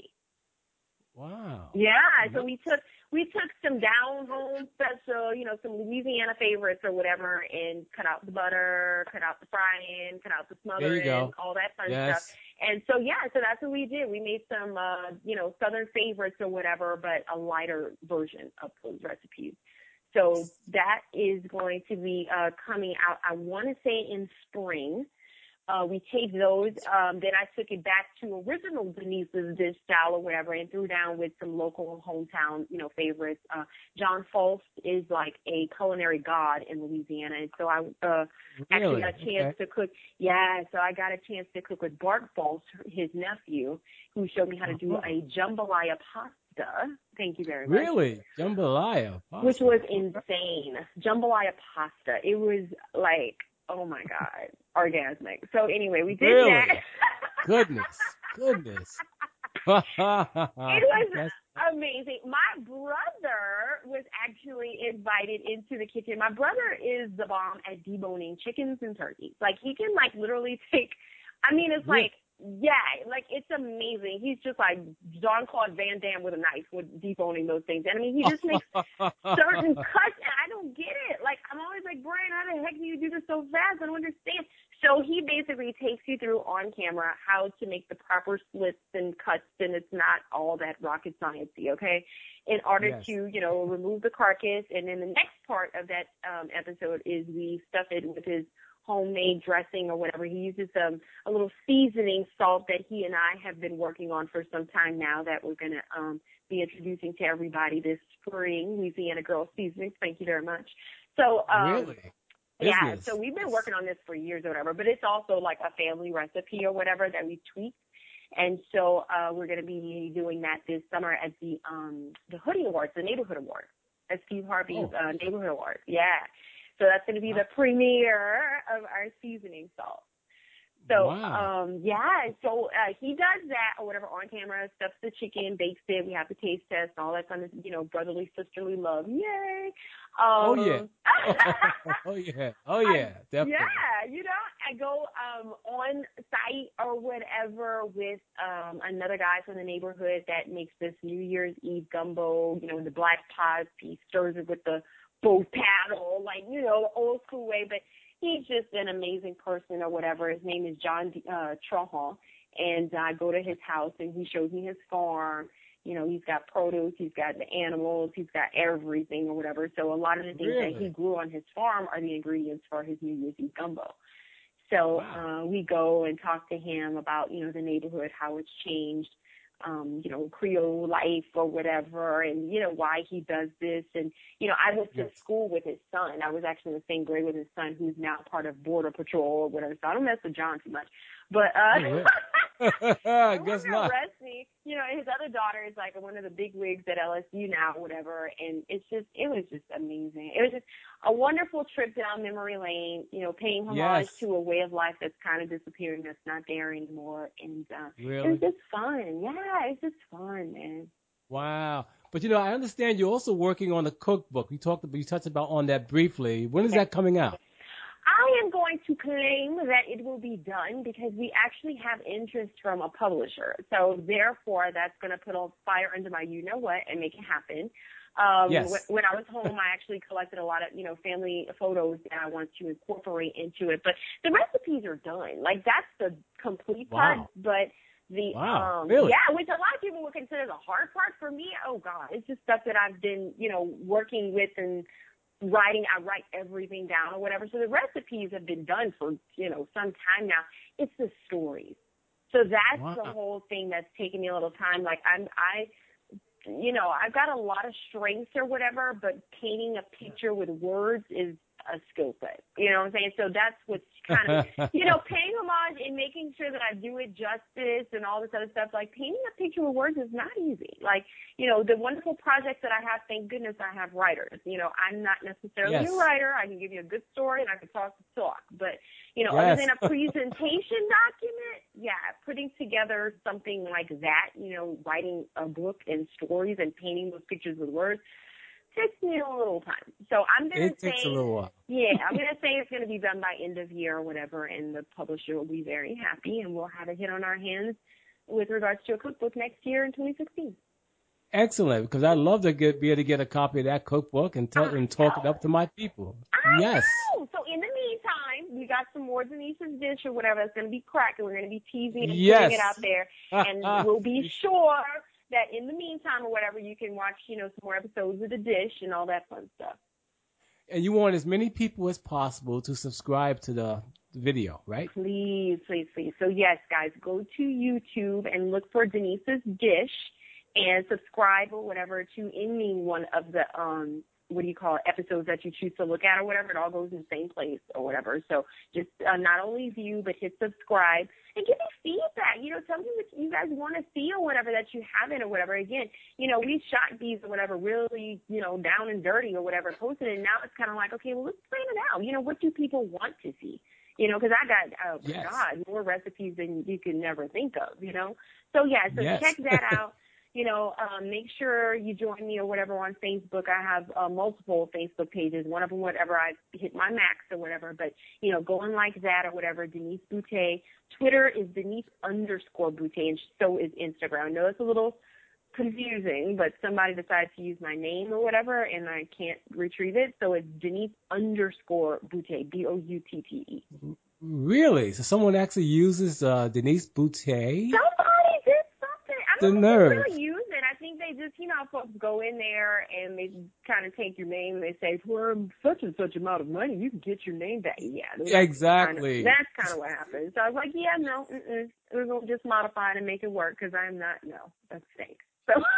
Wow. Yeah, so we took some down home special, some Louisiana favorites or whatever, and cut out the butter, cut out the frying, cut out the smothering, all that fun stuff. And so so that's what we did. We made some Southern favorites or whatever, but a lighter version of those recipes. So that is going to be coming out, I want to say in spring. We taped those. Then I took it back to original Denise's Dish style or whatever, and threw down with some local hometown, favorites. John Fulst is like a culinary god in Louisiana, and so I actually got a chance to cook. Yeah, so I got a chance to cook with Bart Fulst, his nephew, who showed me how to do a jambalaya pasta. Thank you very much. Really? Jambalaya pasta? Which was insane. Jambalaya pasta. It was like, oh my God, orgasmic. So anyway, we did that. Goodness. It was amazing. My brother was actually invited into the kitchen. My brother is the bomb at deboning chickens and turkeys. Like, he can, like, literally take, it's like, it's amazing. He's just like Jean-Claude Van Damme with a knife with deboning those things. And he just makes certain cuts, and I don't get it. Like, I'm always like, Brian, how the heck do you do this so fast? I don't understand. So he basically takes you through on camera how to make the proper slits and cuts, and it's not all that rocket science-y, okay? In order to, remove the carcass. And then the next part of that episode is we stuff it with his homemade dressing or whatever. He uses a little seasoning salt that he and I have been working on for some time now that we're going to be introducing to everybody this spring. Louisiana Girl Seasonings. Thank you very much. So, really? Yeah, so we've been working on this for years or whatever, but it's also like a family recipe or whatever that we tweaked. And so we're going to be doing that this summer at the Hoodie Awards, the Neighborhood Awards, at Steve Harvey's Neighborhood Awards. Yeah. So that's going to be the premiere of our seasoning salt. So, so he does that or whatever on camera, stuffs the chicken, bakes it. We have the taste test, all that kind of, brotherly, sisterly love. Yay. Oh, yeah, definitely. Yeah, I go on site or whatever with another guy from the neighborhood that makes this New Year's Eve gumbo, in the black pot. He stirs it with the both paddle, like, the old school way, but he's just an amazing person or whatever. His name is John Trahan, and I go to his house, and he shows me his farm, You know, he's got produce, he's got the animals, he's got everything or whatever. So a lot of the things that he grew on his farm are the ingredients for his New Year's Eve gumbo. So we go and talk to him about, you know, the neighborhood, how it's changed, you know, Creole life or whatever, and, you know, why he does this. And, you know, I went to school with his son. I was actually in the same grade with his son, who's now part of Border Patrol or whatever. So I don't mess with John too much. But I guess not. Arrest me. You know, his other daughter is like one of the big wigs at LSU now, whatever. And it was just amazing. It was just a wonderful trip down memory lane, you know, paying homage to a way of life that's kind of disappearing, that's not there anymore. And it was just fun. Yeah, it's just fun, man. Wow. But, you know, I understand you're also working on a cookbook. You touched about on that briefly. When is that coming out? I am going to claim that it will be done because we actually have interest from a publisher. So therefore, that's going to put a fire under my you-know-what and make it happen. When I was home, I actually collected a lot of, you know, family photos that I want to incorporate into it. But the recipes are done. Like, that's the complete part. But the really? which a lot of people would consider the hard part. For me, oh God, it's just stuff that I've been, you know, working with and writing. I write everything down or whatever. So the recipes have been done for, you know, some time now. It's the stories. So that's the whole thing that's taking me a little time. Like you know, I've got a lot of strengths or whatever, but painting a picture with words is a skill set. You know what I'm saying? So that's what's kind of, you know, paying homage and making sure that I do it justice and all this other stuff. Like, painting a picture with words is not easy. Like, you know, the wonderful projects that I have, thank goodness I have writers. You know, I'm not necessarily a writer. I can give you a good story and I can talk the talk. But, you know, other than a presentation document, putting together something like that, you know, writing a book and stories and painting those pictures with words, takes me a little time. So I'm going to say, takes a little while. I'm going to say it's going to be done by end of year or whatever, and the publisher will be very happy, and we'll have a hit on our hands with regards to a cookbook next year in 2016. Excellent, because I'd love to be able to get a copy of that cookbook and talk it up to my people. I know. So in the meantime, we got some more Denise's Dish or whatever that's going to be cracking. We're going to be teasing and putting it out there, and we'll be sure that in the meantime or whatever, you can watch, you know, some more episodes of The Dish and all that fun stuff. And you want as many people as possible to subscribe to the video, right? Please, please, please. So yes, guys, go to YouTube and look for Denise's Dish and subscribe or whatever to any one of the episodes that you choose to look at or whatever. It all goes in the same place or whatever. So just not only view, but hit subscribe and give me feedback. You know, tell me what you guys want to see or whatever that you haven't or whatever. Again, you know, we shot these or whatever really, you know, down and dirty or whatever, posted it, and now it's kind of like, okay, well, let's plan it out. You know, what do people want to see? You know, because I got, God, more recipes than you can never think of, you know. So, check that out. You know, make sure you join me or whatever on Facebook. I have multiple Facebook pages. One of them, whatever, I hit my max or whatever. But, you know, go and like that or whatever. Denise Boutte. Twitter is Denise_Boutte, and so is Instagram. I know it's a little confusing, but somebody decided to use my name or whatever, and I can't retrieve it. So it's Denise_Boutte, Boutte. Really? So someone actually uses Denise Boutte? Somebody did something. I don't know if they really use it. I think they just, you know, folks go in there and they kind of take your name and they say, for such and such amount of money, you can get your name back. Yeah, exactly. That's kind of what happened. So I was like, we're going to just modify it and make it work because that's fake. So, and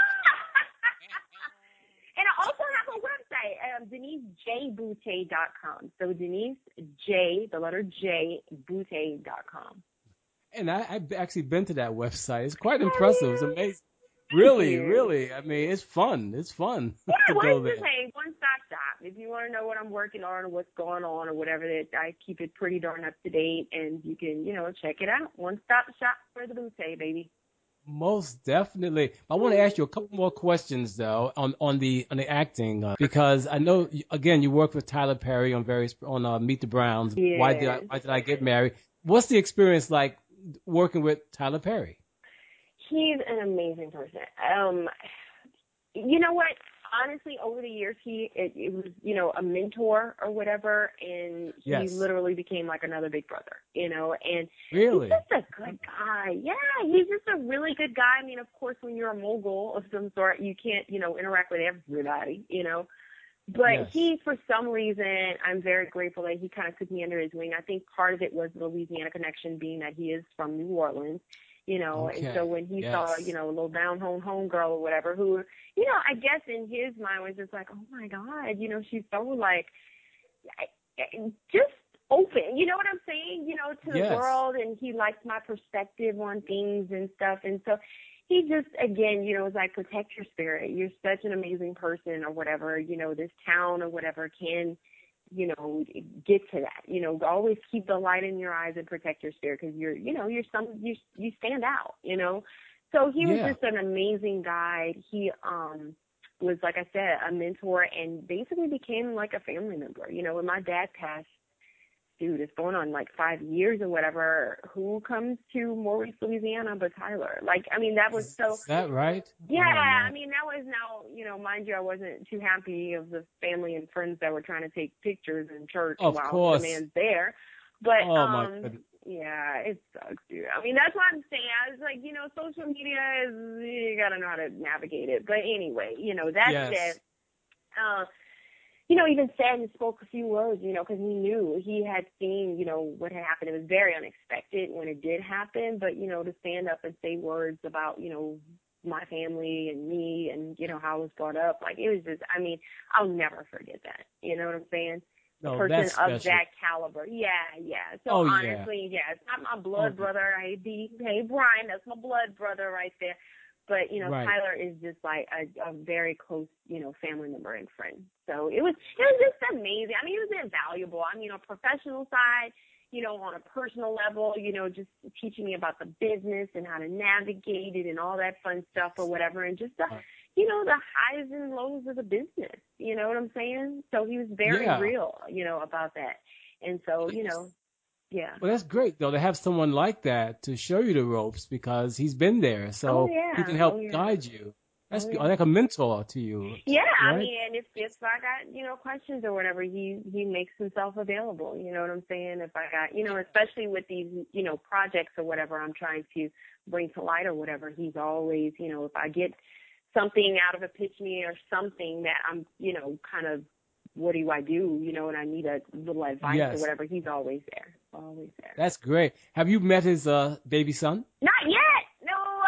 I also have a website, DeniseJBoutte.com. So Denise J, the letter J, Boutte.com. And I've actually been to that website. It's quite impressive. It's amazing. Really. I mean, it's fun. It's fun to go there. Hey, one-stop shop. If you want to know what I'm working on or what's going on or whatever, I keep it pretty darn up to date, and you can, you know, check it out. One-stop shop for the Boutte, baby. Most definitely. I want to ask you a couple more questions though on the acting because I know again you worked with Tyler Perry on Meet the Browns. Yes. Why did I get married? What's the experience like working with Tyler Perry? He's an amazing person. You know what? honestly, over the years, it was, you know, a mentor or whatever, and he Yes. literally became like another big brother, you know, and Really? he's just a good guy. Yeah, he's just a really good guy. I mean, of course, when you're a mogul of some sort, you can't, you know, interact with everybody, you know. But Yes. he, for some reason, I'm very grateful that he kind of took me under his wing. I think part of it was the Louisiana connection, being that he is from New Orleans, you know. Okay. And so when he saw, Yes. you know, a little down home girl or whatever, who, you know, I guess in his mind was just like, oh my God, you know, she's so like, just open, you know what I'm saying, you know, to the Yes. world, and he likes my perspective on things and stuff. And so he just, again, you know, was like, protect your spirit. You're such an amazing person or whatever, you know, this town or whatever can, you know, get to that, you know, always keep the light in your eyes and protect your spirit, because you're, you know, you stand out, you know. So he was Yeah. just an amazing guide. He, was, like I said, a mentor, and basically became like a family member. You know, when my dad passed, dude, it's going on like 5 years or whatever, who comes to Maurice, Louisiana but Tyler? Like, I mean, that was so... Is that right? Yeah, Oh, I mean, that was now, you know, mind you, I wasn't too happy of the family and friends that were trying to take pictures in church Of while course. the man's there. But, Oh, my goodness. yeah, it sucks, dude. I mean, that's what I'm saying. I was like, you know, social media is, you gotta know how to navigate it. But anyway, you know, that Yes. said, you know, even said and spoke a few words, you know, because he knew, he had seen, you know, what had happened. It was very unexpected when it did happen, but, you know, to stand up and say words about, you know, my family and me and, you know, how I was brought up, like, it was just, I mean, I'll never forget that. You know what I'm saying? No, A person that's special. of that caliber. Yeah, yeah. So Oh, yeah. honestly, yeah, it's not my blood brother. Hey, Brian, that's my blood brother right there. But, you know, Right. Tyler is just like a very close, you know, family member and friend. So it was just amazing. I mean, it was invaluable. I mean, on a professional side, you know, on a personal level, you know, just teaching me about the business and how to navigate it and all that fun stuff or whatever. And just the, you know, the highs and lows of the business. You know what I'm saying? So he was very Yeah. real, you know, about that. And so, you know, yeah. Well, that's great, though, to have someone like that to show you the ropes, because he's been there, so he can help guide you. That's like a mentor to you. Yeah, right? I mean, and if I got, you know, questions or whatever, he makes himself available. You know what I'm saying? If I got, you know, especially with these, you know, projects or whatever I'm trying to bring to light or whatever, he's always, you know, if I get something out of a pitch meeting or something that I'm, you know, kind of, what do I do, you know, and I need a little advice or whatever, he's always there. Always there. That's great. Have you met his baby son? Not yet. No,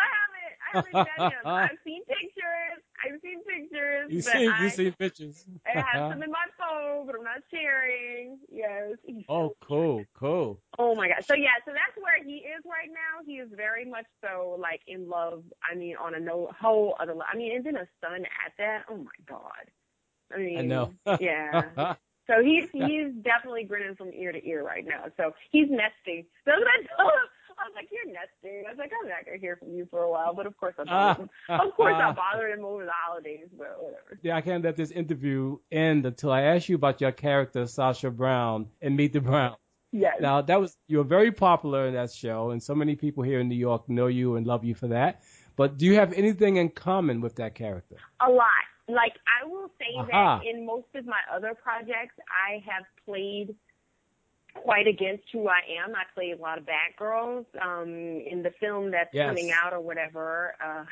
I haven't met him. I've seen pictures. You've seen pictures. I have some in my phone, but I'm not sharing. Yes. Oh, cool. Oh my God. So that's where he is right now. He is very much so like in love. I mean, on a whole other level. I mean, and then a son at that. Oh my God. I mean, I know. yeah. So he's definitely grinning from ear to ear right now. So he's nesting. That's what I told him. I was like, "You're nesting." I was like, "I'm not gonna hear from you for a while," but of course I bothered him. I bothered him over the holidays, but whatever. Yeah, I can't let this interview end until I ask you about your character, Sasha Brown, in Meet the Browns. Yes. Now, you were very popular in that show, and so many people here in New York know you and love you for that. But do you have anything in common with that character? A lot. Like, I will say that in most of my other projects, I have played quite against who I am. I play a lot of bad girls. In the film that's coming out or whatever,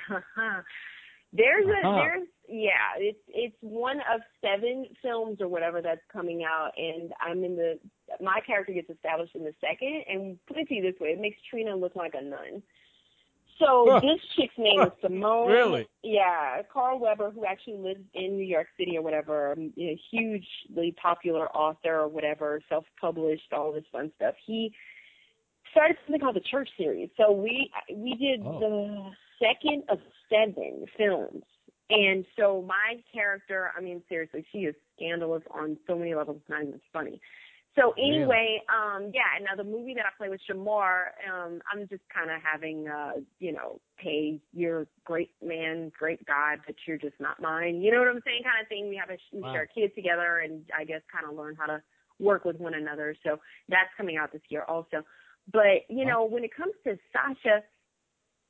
it's one of 7 films or whatever that's coming out, and my character gets established in the second. And put it to you this way, it makes Trina look like a nun. So this chick's name is Simone. Really? Yeah, Carl Weber, who actually lives in New York City or whatever, a hugely popular author or whatever, self-published, all this fun stuff. He started something called the Church Series. So we did the second of 7 films. And so my character, I mean, seriously, she is scandalous on so many levels, it's not even funny. So anyway, now the movie that I play with Shamar, I'm just kind of having, you know, hey, you're a great man, great guy, but you're just not mine. You know what I'm saying? Kind of thing. We share kids together, and I guess kind of learn how to work with one another. So that's coming out this year also. But, you know, when it comes to Sasha,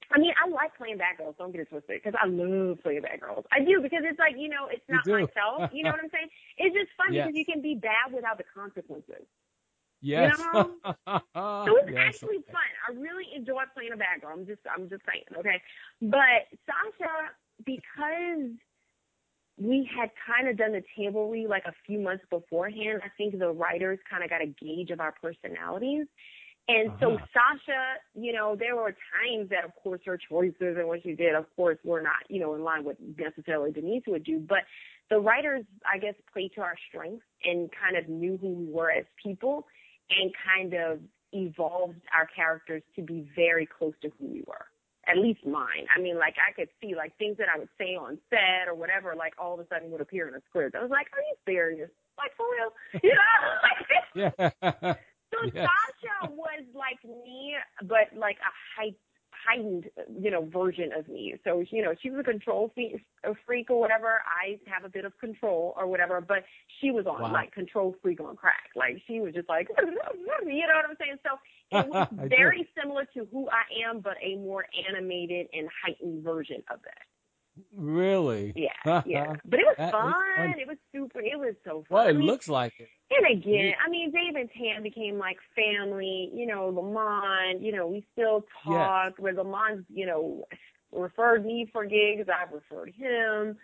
I mean, I like playing bad girls. Don't get it twisted, because I love playing bad girls. I do, because it's like, it's You not do. myself. You know what I'm saying? It's just fun Yes. because you can be bad without the consequences. Yes. So it's Yes. actually fun. I really enjoy playing a bad girl. I'm just saying, okay. But Sasha, because we had kind of done the table read like a few months beforehand, I think the writers kind of got a gauge of our personalities. And so Sasha, there were times that, of course, her choices and what she did, of course, were not, in line with necessarily Denise would do. But the writers, I guess, played to our strengths and kind of knew who we were as people and kind of evolved our characters to be very close to who we were. At least mine. I mean, like, I could see, like, things that I would say on set or whatever, like, all of a sudden would appear in a script. I was like, are you serious? Like, for real? Yeah. So Yes. Sasha was like me, but like a heightened, version of me. So, she was a control freak or whatever. I have a bit of control or whatever, but she was on like control freak on crack. Like, she was just like, you know what I'm saying? So it was very similar to who I am, but a more animated and heightened version of that. Really? Yeah. But it was fun. It was super. It was so fun. Well, it looks like it. And again, I mean, Dave and Tam became like family. Lamont, we still talk. Yes. Where Lamont, referred me for gigs. I've referred him.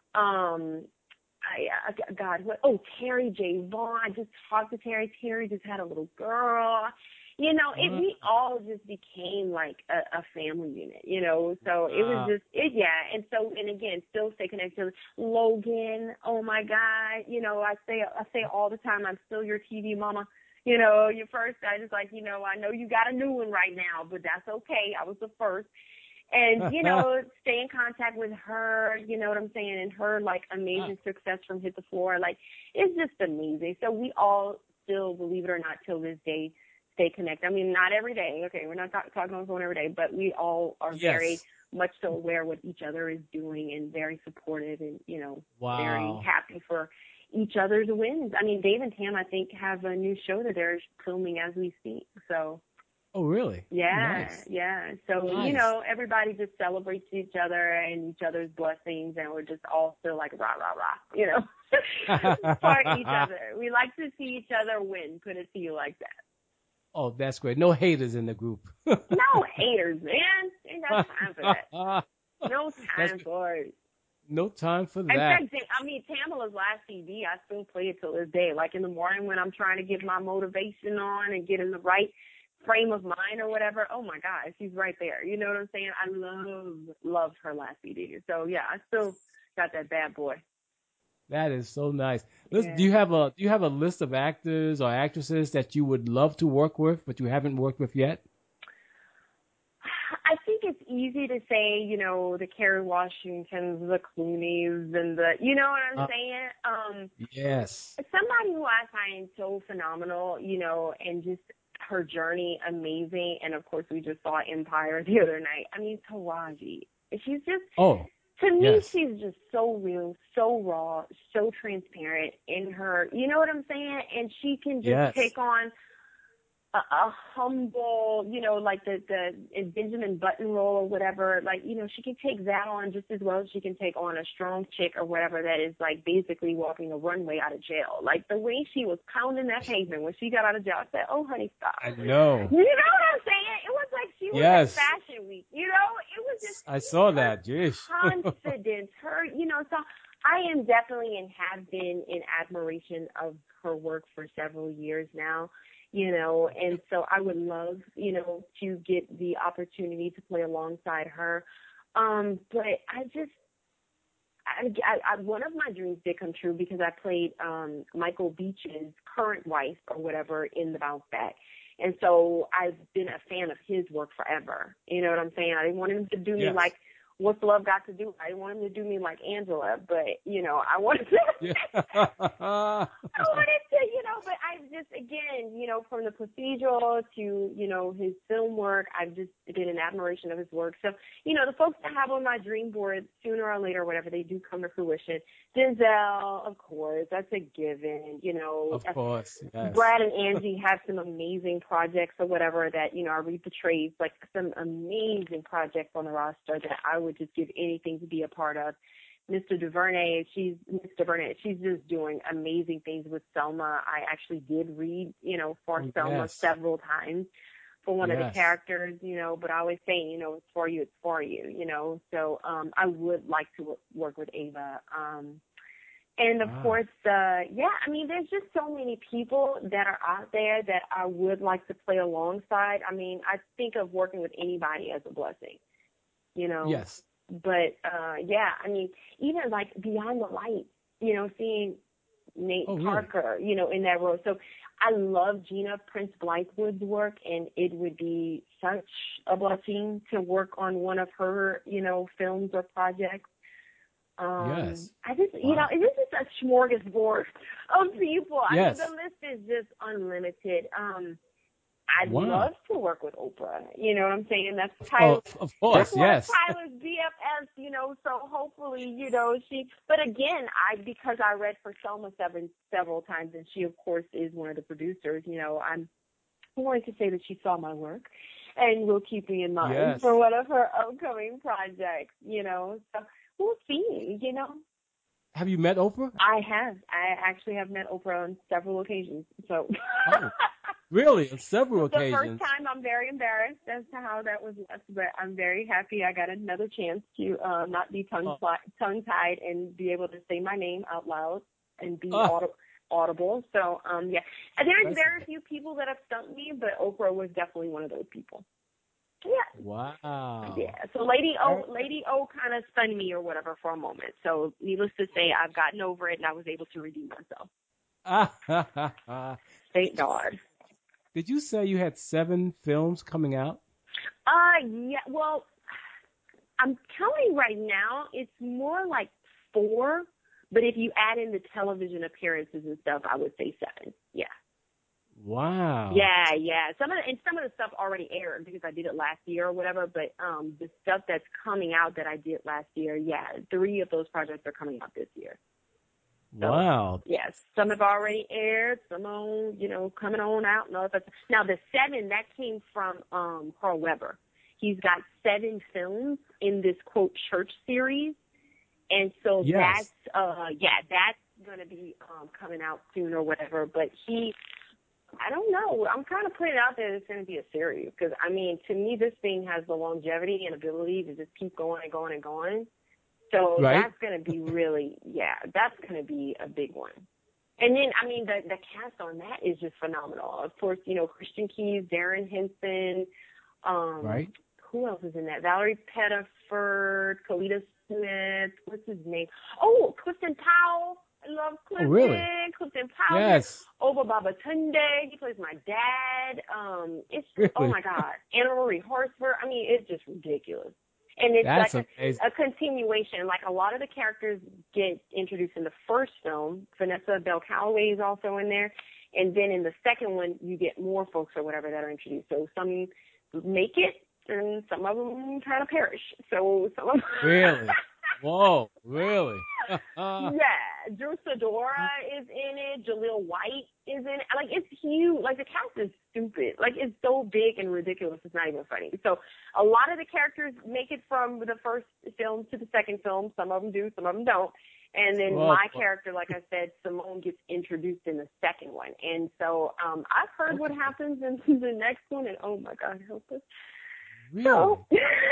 Terry J. Vaughn. I just talked to Terry. Terry just had a little girl. We all just became like a family unit, so it was just, and so, and again, still stay connected. Logan, oh my God, I say all the time, I'm still your TV mama. Your first, I just like, I know you got a new one right now, but that's okay. I was the first. And, stay in contact with her, you know what I'm saying, and her, like, amazing success from Hit the Floor. Like, it's just amazing. So we all still, believe it or not, till this day, stay connected. I mean, not every day. Okay, we're not talking on the phone every day, but we all are very much so aware what each other is doing and very supportive and, very happy for each other's wins. I mean, Dave and Tam, I think, have a new show that they're filming as we speak. So. Oh, really? Yeah, Nice. yeah. So, Nice. Everybody just celebrates each other and each other's blessings, and we're just all still like rah, rah, rah, for each other. We like to see each other win, put it to you like that. Oh, that's great. No haters in the group. No haters, man. Ain't got time for that. No time for it. No time for that. In fact, I mean, Tamala's last CD, I still play it till this day. Like in the morning when I'm trying to get my motivation on and get in the right frame of mind or whatever. Oh my God, she's right there. You know what I'm saying? I love her last CD. So yeah, I still got that bad boy. That is so nice. Listen, do you have a list of actors or actresses that you would love to work with, but you haven't worked with yet? I think it's easy to say, the Kerry Washingtons, the Clooneys, and the, you know what I'm saying? Yes. Somebody who I find so phenomenal, and just her journey amazing. And of course, we just saw Empire the other night. I mean, Taraji. She's just, to me, she's just so real, so raw, so transparent in her, you know what I'm saying? And she can just take on a humble, like the Benjamin Button role or whatever, like, she can take that on just as well as she can take on a strong chick or whatever that is like basically walking a runway out of jail. Like the way she was pounding that pavement when she got out of jail, I said, oh, honey, stop. I know. You know what I'm saying? It was like she was at Fashion Week, it was just. I saw that, jeez. Confidence, her, so I am definitely and have been in admiration of her work for several years now. And so I would love, to get the opportunity to play alongside her. But one of my dreams did come true because I played Michael Beach's current wife or whatever in The Bounce Back. And so I've been a fan of his work forever. You know what I'm saying? I didn't want him to do me like what's love got to do? I didn't want him to do me like Angela, but I wanted to. Yeah. I wanted to, but I've just, again, from the procedural to, his film work, I've just been in admiration of his work. So, the folks that have on my dream board, sooner or later, whatever, they do come to fruition. Denzel, of course, that's a given, Of course, yes. Brad and Angie have some amazing projects or whatever that, I read the trades, like some amazing projects on the roster that I would just give anything to be a part of. Mr. DuVernay, she's just doing amazing things with Selma. I actually did read, for Selma yes. several times for one of the Yes. characters, but I always say, it's for you, So I would like to work with Ava. And of course, there's just so many people that are out there that I would like to play alongside. I mean, I think of working with anybody as a blessing, Yes. But, even like Beyond the Light, seeing Nate Parker, in that role. So I love Gina Prince Blythewood's work, and it would be such a blessing to work on one of her, films or projects. Yes. I just, this is a smorgasbord of people. Yes. I mean, the list is just unlimited. I'd love to work with Oprah. You know what I'm saying? That's Tyler. Of course, that's yes. Tyler's BFS, so hopefully, but again, because I read for Selma several times, and she, of course, is one of the producers, I'm going to say that she saw my work and will keep me in mind for one of her upcoming projects, So we'll see, Have you met Oprah? I have. I actually have met Oprah on several occasions, so. Oh. Really? On several occasions? The first time, I'm very embarrassed as to how that was left, but I'm very happy I got another chance to not be tongue-tied and be able to say my name out loud and be audible. So, there's very few people that have stumped me, but Oprah was definitely one of those people. Yeah. Wow. Yeah. So Lady O kind of stunned me or whatever for a moment. So needless to say, I've gotten over it and I was able to redeem myself. Thank God. Did you say you had 7 films coming out? Yeah. Well, I'm counting right now. It's more like 4, but if you add in the television appearances and stuff, I would say 7. Yeah. Wow. Yeah. Some of the stuff already aired because I did it last year or whatever. But the stuff that's coming out that I did last year, 3 of those projects are coming out this year. So, wow. Yes, some have already aired, some on, coming on out. Now the 7 that came from Carl Weber. He's got 7 films in this quote church series, and so that's going to be coming out soon or whatever. But I don't know. I'm kind of putting it out there that it's going to be a series because I mean, to me, this thing has the longevity and ability to just keep going and going and going. So that's going to be really, that's going to be a big one. And then, I mean, the cast on that is just phenomenal. Of course, Christian Keys, Darren Henson, who else is in that? Valerie Pettiford, Kalita Smith, what's his name? Oh, Clifton Powell. I love Clifton. Oh, really? Clifton Powell. Yes. Oba Babatunde. He plays my dad. It's really? Oh my God. Anna Marie Horsford. I mean, it's just ridiculous. And it's That's like amazing. a continuation. Like a lot of the characters get introduced in the first film. Vanessa Bell Calloway is also in there. And then in the second one, you get more folks or whatever that are introduced. So some make it and some of them kind of perish. So some of them. Really? Whoa, really? Yeah. Drew Sidora is in it. Jaleel White is in it. Like, it's huge. Like, the cast is stupid. Like, it's so big and ridiculous, it's not even funny. So a lot of the characters make it from the first film to the second film. Some of them do, some of them don't. And then my character, like I said, Simone, gets introduced in the second one. And so I've heard what happens in the next one, and oh, my God, help us. Really? So,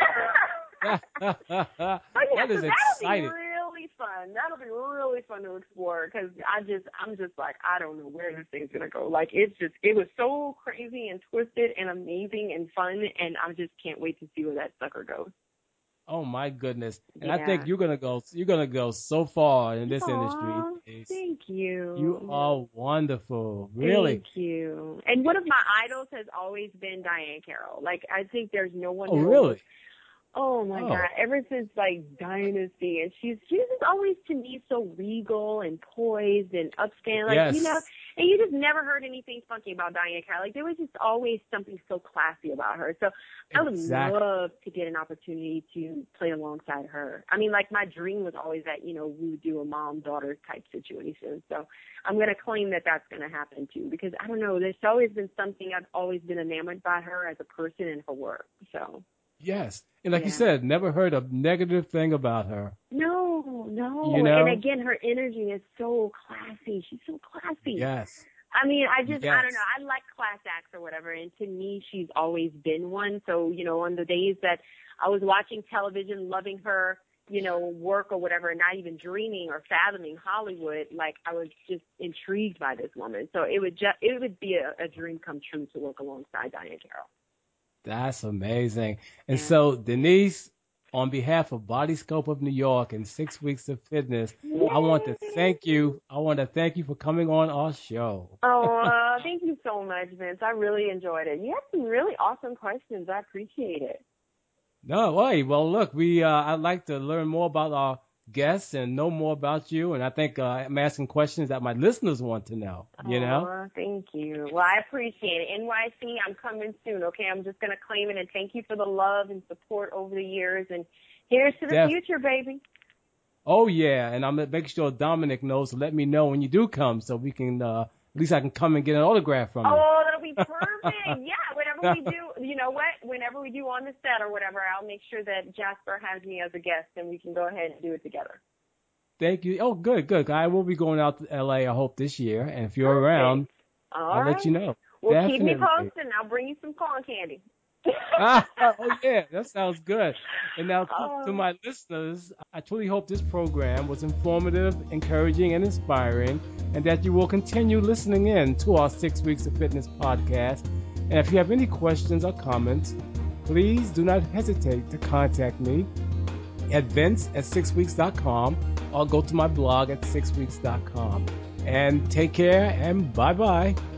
that is exciting. That'll be really fun. That'll be really fun to explore because I'm just like, I don't know where this thing's going to go. Like, it was so crazy and twisted and amazing and fun, and I just can't wait to see where that sucker goes. Oh my goodness. And I think you're gonna go so far in this industry. Thank you. You are wonderful. Really. Thank you. And one of my idols has always been Diane Carroll. Like, I think there's no one really? Oh my God! Ever since like Dynasty, and she's just always to me so regal and poised and upstanding, like Yes. and you just never heard anything funky about Diana Carroll. Like there was just always something so classy about her. So I would love to get an opportunity to play alongside her. I mean, like my dream was always that we would do a mom-daughter type situation. So I'm gonna claim that that's gonna happen too, because I don't know. There's always been something I've always been enamored by her as a person and her work. So. Yes. And like you said, never heard a negative thing about her. No. You know? And again, her energy is so classy. She's so classy. Yes. I mean, I don't know. I like class acts or whatever. And to me, she's always been one. So, on the days that I was watching television, loving her, work or whatever, not even dreaming or fathoming Hollywood, like I was just intrigued by this woman. So it would be a dream come true to work alongside Diana Carroll. That's amazing. And so, Denise, on behalf of Body Scope of New York and 6 Weeks of Fitness, I want to thank you. I want to thank you for coming on our show. Oh, thank you so much, Vince. I really enjoyed it. You had some really awesome questions. I appreciate it. No way. Well, look, I'd like to learn more about our guests and know more about you. And I think I'm asking questions that my listeners want to know, Oh, thank you. Well, I appreciate it. NYC, I'm coming soon, okay? I'm just going to claim it, and thank you for the love and support over the years. And here's to the future, baby. Oh, yeah. And I'm going to make sure Dominic knows to let me know when you do come so we can, at least I can come and get an autograph from you. Oh, that'll be perfect. Yeah, whenever we do, you know what? Whenever we do on the set or whatever, I'll make sure that Jasper has me as a guest, and we can go ahead and do it together. Thank you. Oh, good. I will be going out to L.A., I hope, this year. And if you're around, I'll let you know. Well, Definitely. Keep me posted, and I'll bring you some corn candy. Oh, yeah. That sounds good. And now, to my listeners, I truly hope this program was informative, encouraging, and inspiring, and that you will continue listening in to our 6 Weeks of Fitness podcast. And if you have any questions or comments, please do not hesitate to contact me at vince@6weeks.com or go to my blog at 6weeks.com. And take care and bye-bye.